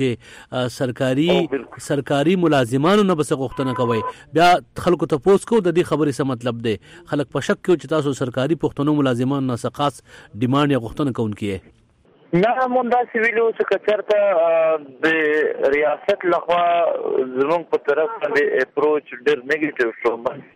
چې سرکاري ملازمانو نه به څه غوښتنه کوئ. بیا خلکو ته پوس کوو د دې خبرې څه مطلب دی؟ خلک په شک کې چې تاسو سرکاري پښتنو ملازمانو نه څه خاص ډیمانډ یا غوښتنه کوونکي یې. نه مونږ داسې ویلو چې که چېرته د ریاست لخوا زموږ په طرف باندې اپروچ ډېر نیګیټیو شو،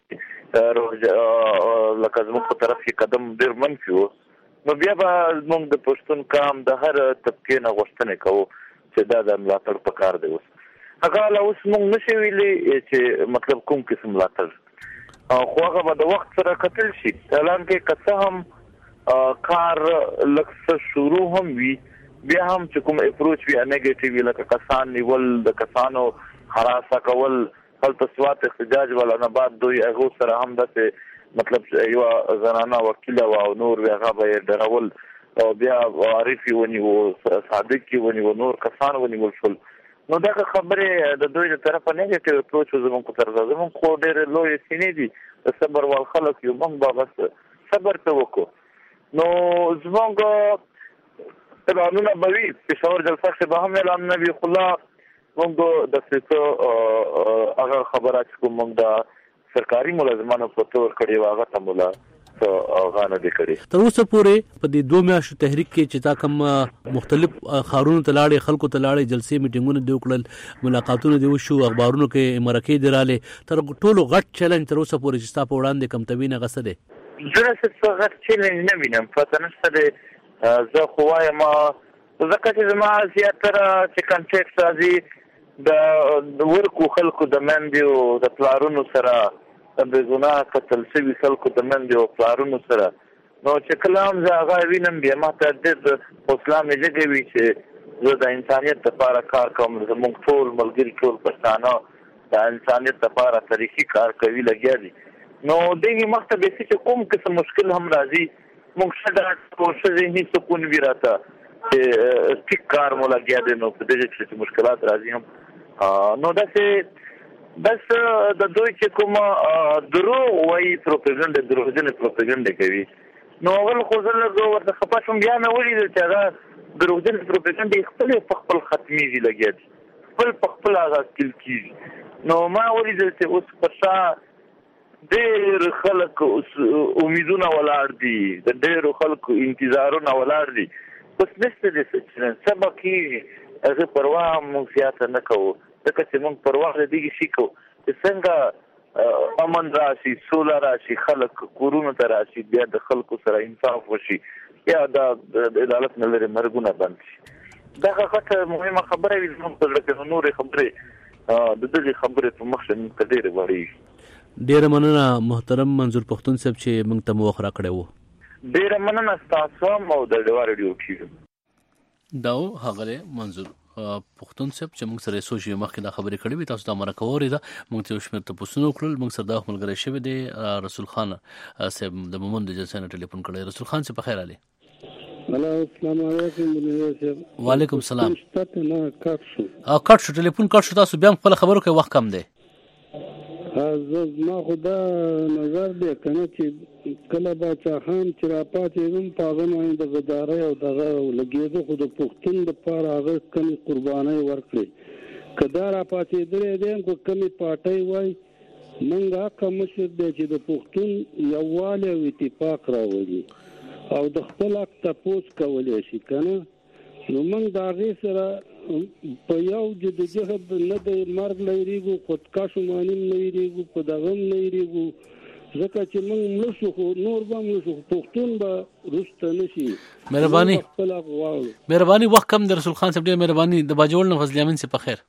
لکه زموږ په طرف کې قدم ډېر منفي و، نو بیا به زموږ د پښتون قام د هر طبقې نه غوښتنې کوو چې دا د ملاتړ په کار دی. هغه لا اوس موږ نشو ویلی چې مطلب کوم قسم ملاتړ، خو هغه به د وخت سره کتل شي. حالانکې که څه هم کار لکه شروع هم وي، بیا هم چې کوم اپروچ وي نیګیټیو، لکه کسان نیول، د کسانو حراسه کول، هلته سوات احتجاج ولا نه بعد دوی هغو سره هم داسې مطلب یوه زنانه وکیله وه او نور هغه به یې ډرول او بیا عارف یې ونیو، صادق یې ونیو، نور کسان ونیول شول. نو دغه خبرې د دوی د طرفه نیګیټیو اپروچ زموږ په طرف. زموږ خو ډېرې لویې سینې دي، د صبر وال خلک یو، موږ به بس صبر ته وکړو. نو زموږ اعلانونه به وي، پېښور جلسه کې به هم اعلانونه وي، خو لا موږ د څه هغه خبره چې کوم موږ د سرکاري ملازمانو په تور کړې وه هغه ته مو لا هغه نه دي کړې. تر اوسه پورې په دې 2 میاشتو تحریک کې چې تا کوم مختلف ښارونو ته لاړې، خلکو ته لاړې، جلسې میټینګونه دې وکړل، ملاقاتونه دې وشو، اخبارونو کې مرکې دې رالې، تر ټولو غټ چیلنج تر اوسه پورې چې ستا په وړاندې کوم توین هغه څه دی؟ زه څه غټ چیلنج نه وینم، پته نشته دی. زه خو وایم ځکه چې زما زیاتره چې کنټیکس راځي د ورکو خلکو د مندې او د پلارونو سره د بېګناه قتل شوي خلکو د مندې او پلارونو سره نو چې کله هم زه هغه وینم بیا ماته ډېر حوصله مې جګوي چې زه د انسانیت لپاره کار کوم. زموږ ټول ملګري ټول پښتانه د انسانیت لپاره تاریخي کار کوي لګیا دي. نو دغه مخته به چې کوم قسم مشکل هم راځي موږ شته او ذهني سکون وی راته چې ټیک کار مو لګیا دي. نو په دې کې مشکلات راځي هم نو داسې بس د دوی چې کوم دروغ وایي پروپاګاندا دروغجنې پروپاګاندا کوي نو ول خو زه له ورته خپه شوم بیا مې ولیدل چې هغه دروغجنې پروپاګاندا خپل په خپل ختمېږي لګیا دي خپل په خپل هغه سکل کېږي. نو ما ولیدل چې اوس په شا ډېر خلک امیدونه ولاړ دي د ډېرو خلکو انتظارونه ولاړ دي اوس نشته دې چې سبا کېږي هغه پروا موږ زیاته نه کوو ځکه چې موږ پروا دې شي کوو چې څنګه امن راشي سوله راشي خلک کورونو ته راشي بیا د خلکو سره انصاف وشي یا د عدالت نه لري مرګونه بند شي. دغه غټه مهمه خبره وي زموږ په لکه نورې خبرې د دغې خبرې په مخ کې ډېرې وړي. ډېره مننه محترم منظور پښتون صاحب چې موږ ته مو وخت راکړی و. ډېره مننه ستاسو هم او د ډیوا ریډیو ټیم دا هغه منظور پښتون صاحب چې موږ سره سوچي مخکې دا خبرې کړې وي تاسو دا مرکه اورېده موږ ته شمیر ته پوښتنه وکړل موږ سره دا ملګری شوی دی رسول خان صاحب د مومند د جلسې نه ټلیفون کړی. رسول خان صاحب بخیر علي. السلام علیکم. وعلیکم السلام. کټ شو ټلیفون کټ شو تاسو بیا خپل خبرو کې وخت کم دی. ما خدا نظر دی کنه چې کله باچا خان چې را پاتې هم پاغه نه د غداري او دغه لګېدو خو د پښتون د پاره هغه کمی قرباني ورکړي کدا را پاتې درې دې کو کمی پټي وای منګه کوم څه دی چې د پښتون یوواله او اتفاق راوړي او د خپل حق تپوس کولای شي کنه نو موږ دا غي سره په یو جهاد نه د مرګ لريګو خودکشو مانیم نه لريګو په دغه نه لريګو ځکه چې موږ نشو نور به موږ پښتون به رسته نشي. مهرباني وخت کم در رسول خان صاحب ډېر مهرباني د باجوړ نه فضل یامین صاحب بخیر.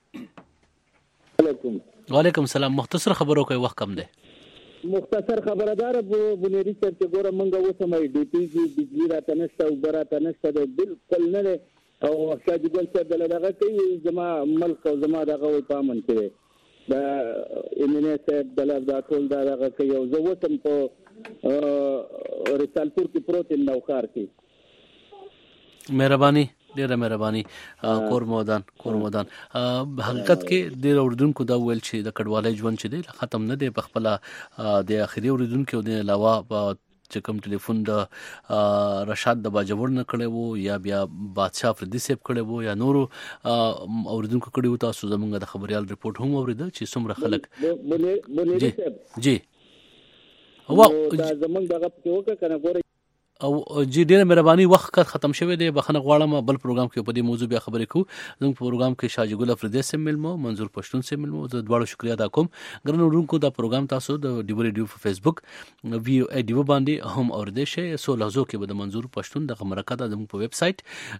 وعلیکم السلام. مختصر خبرو کوي وخت کم دی. مختصر خبردار بنيري صاحب چې ګوره موږ اوسمای ډي پی جی بجلی راته نشته او راته نشته بالکل نه او شاجي ګل صاحب دغه کوي زما ملک او زما دغه پامن کړي دا امینه صاحب دغه ټول دغه کوي او زه وتم په رسالپور کې پروت نوخار کې. مهرباني ډیره مهرباني. کور مودان حقیقت کې د اوردونکو دا ویل چې د کډوالۍ ژوند چې دی ختم نه دی په خپل د اخري اوردونکو د علاوه چې کوم ټلیفون د رشاد د باجوړ نه کړي وو یا بیا بادشاہ فردي صاحب کړي وو یا نورو اوردونکو کړي وو تاسو زمونږ د خبريال رپورت هم اوریدل چې څومره خلک جی او دا زمونږ دغه په وکړه کنه ګوره او جی ډیره مهرباني وخت ختم شوی دی بخنه غواړم بل پروګرام کې په دې موضوع بیا خبرې کوو. زموږ پروګرام کې شاجي ګل افریدي سم ملمو منظور پښتون سم ملمو زه دواړو شکریا ادا کوم. ګرنو ورونکو دا پروګرام تاسو د ډیو ریډیو په فیسبوک ویو ایډیو باندې هم اوریدئ شئ. سو لحظو کې به د منظور پښتون د مرکه د زموږ په ویب سټ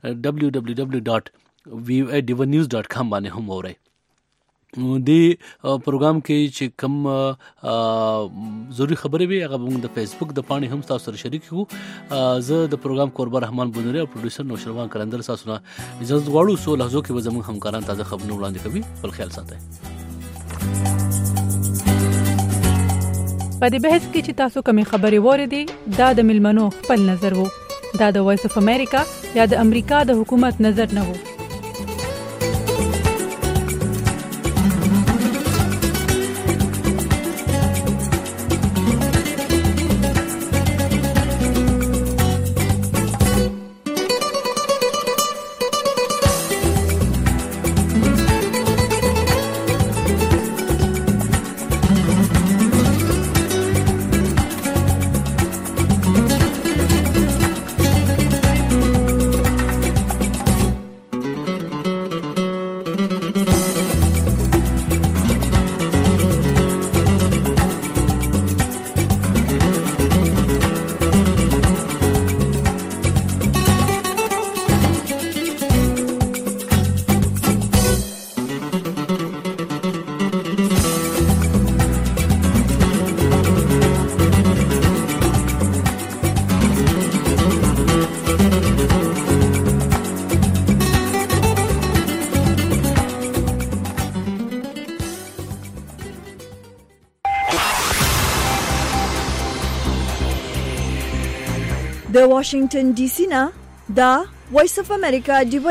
www.view@divanews.com باندې هم اورئ. دی پروګرام کې چې کوم ضروری خبرې وي هغه موږ د فیسبوک د پاڼې هم تاسو سره شریک کوو. زه د پروګرام قربان رحمان بونری او پروډوسر نوشروان کرندر تاسو نه اجازه غواړو. سو لحظو کې به زموږ همکاران تازه خبرونه وړاندې کوي. بل خیال ساتئ. په دې بحث کې چې تاسو کومې خبرې وریدي دا د ملمنو خپل نظر وو. دا د وایس اف امریکا یا د امریکا د حکومت نظر نه وو. د واشنگټن ډي سي نه دا وایس اف امریکا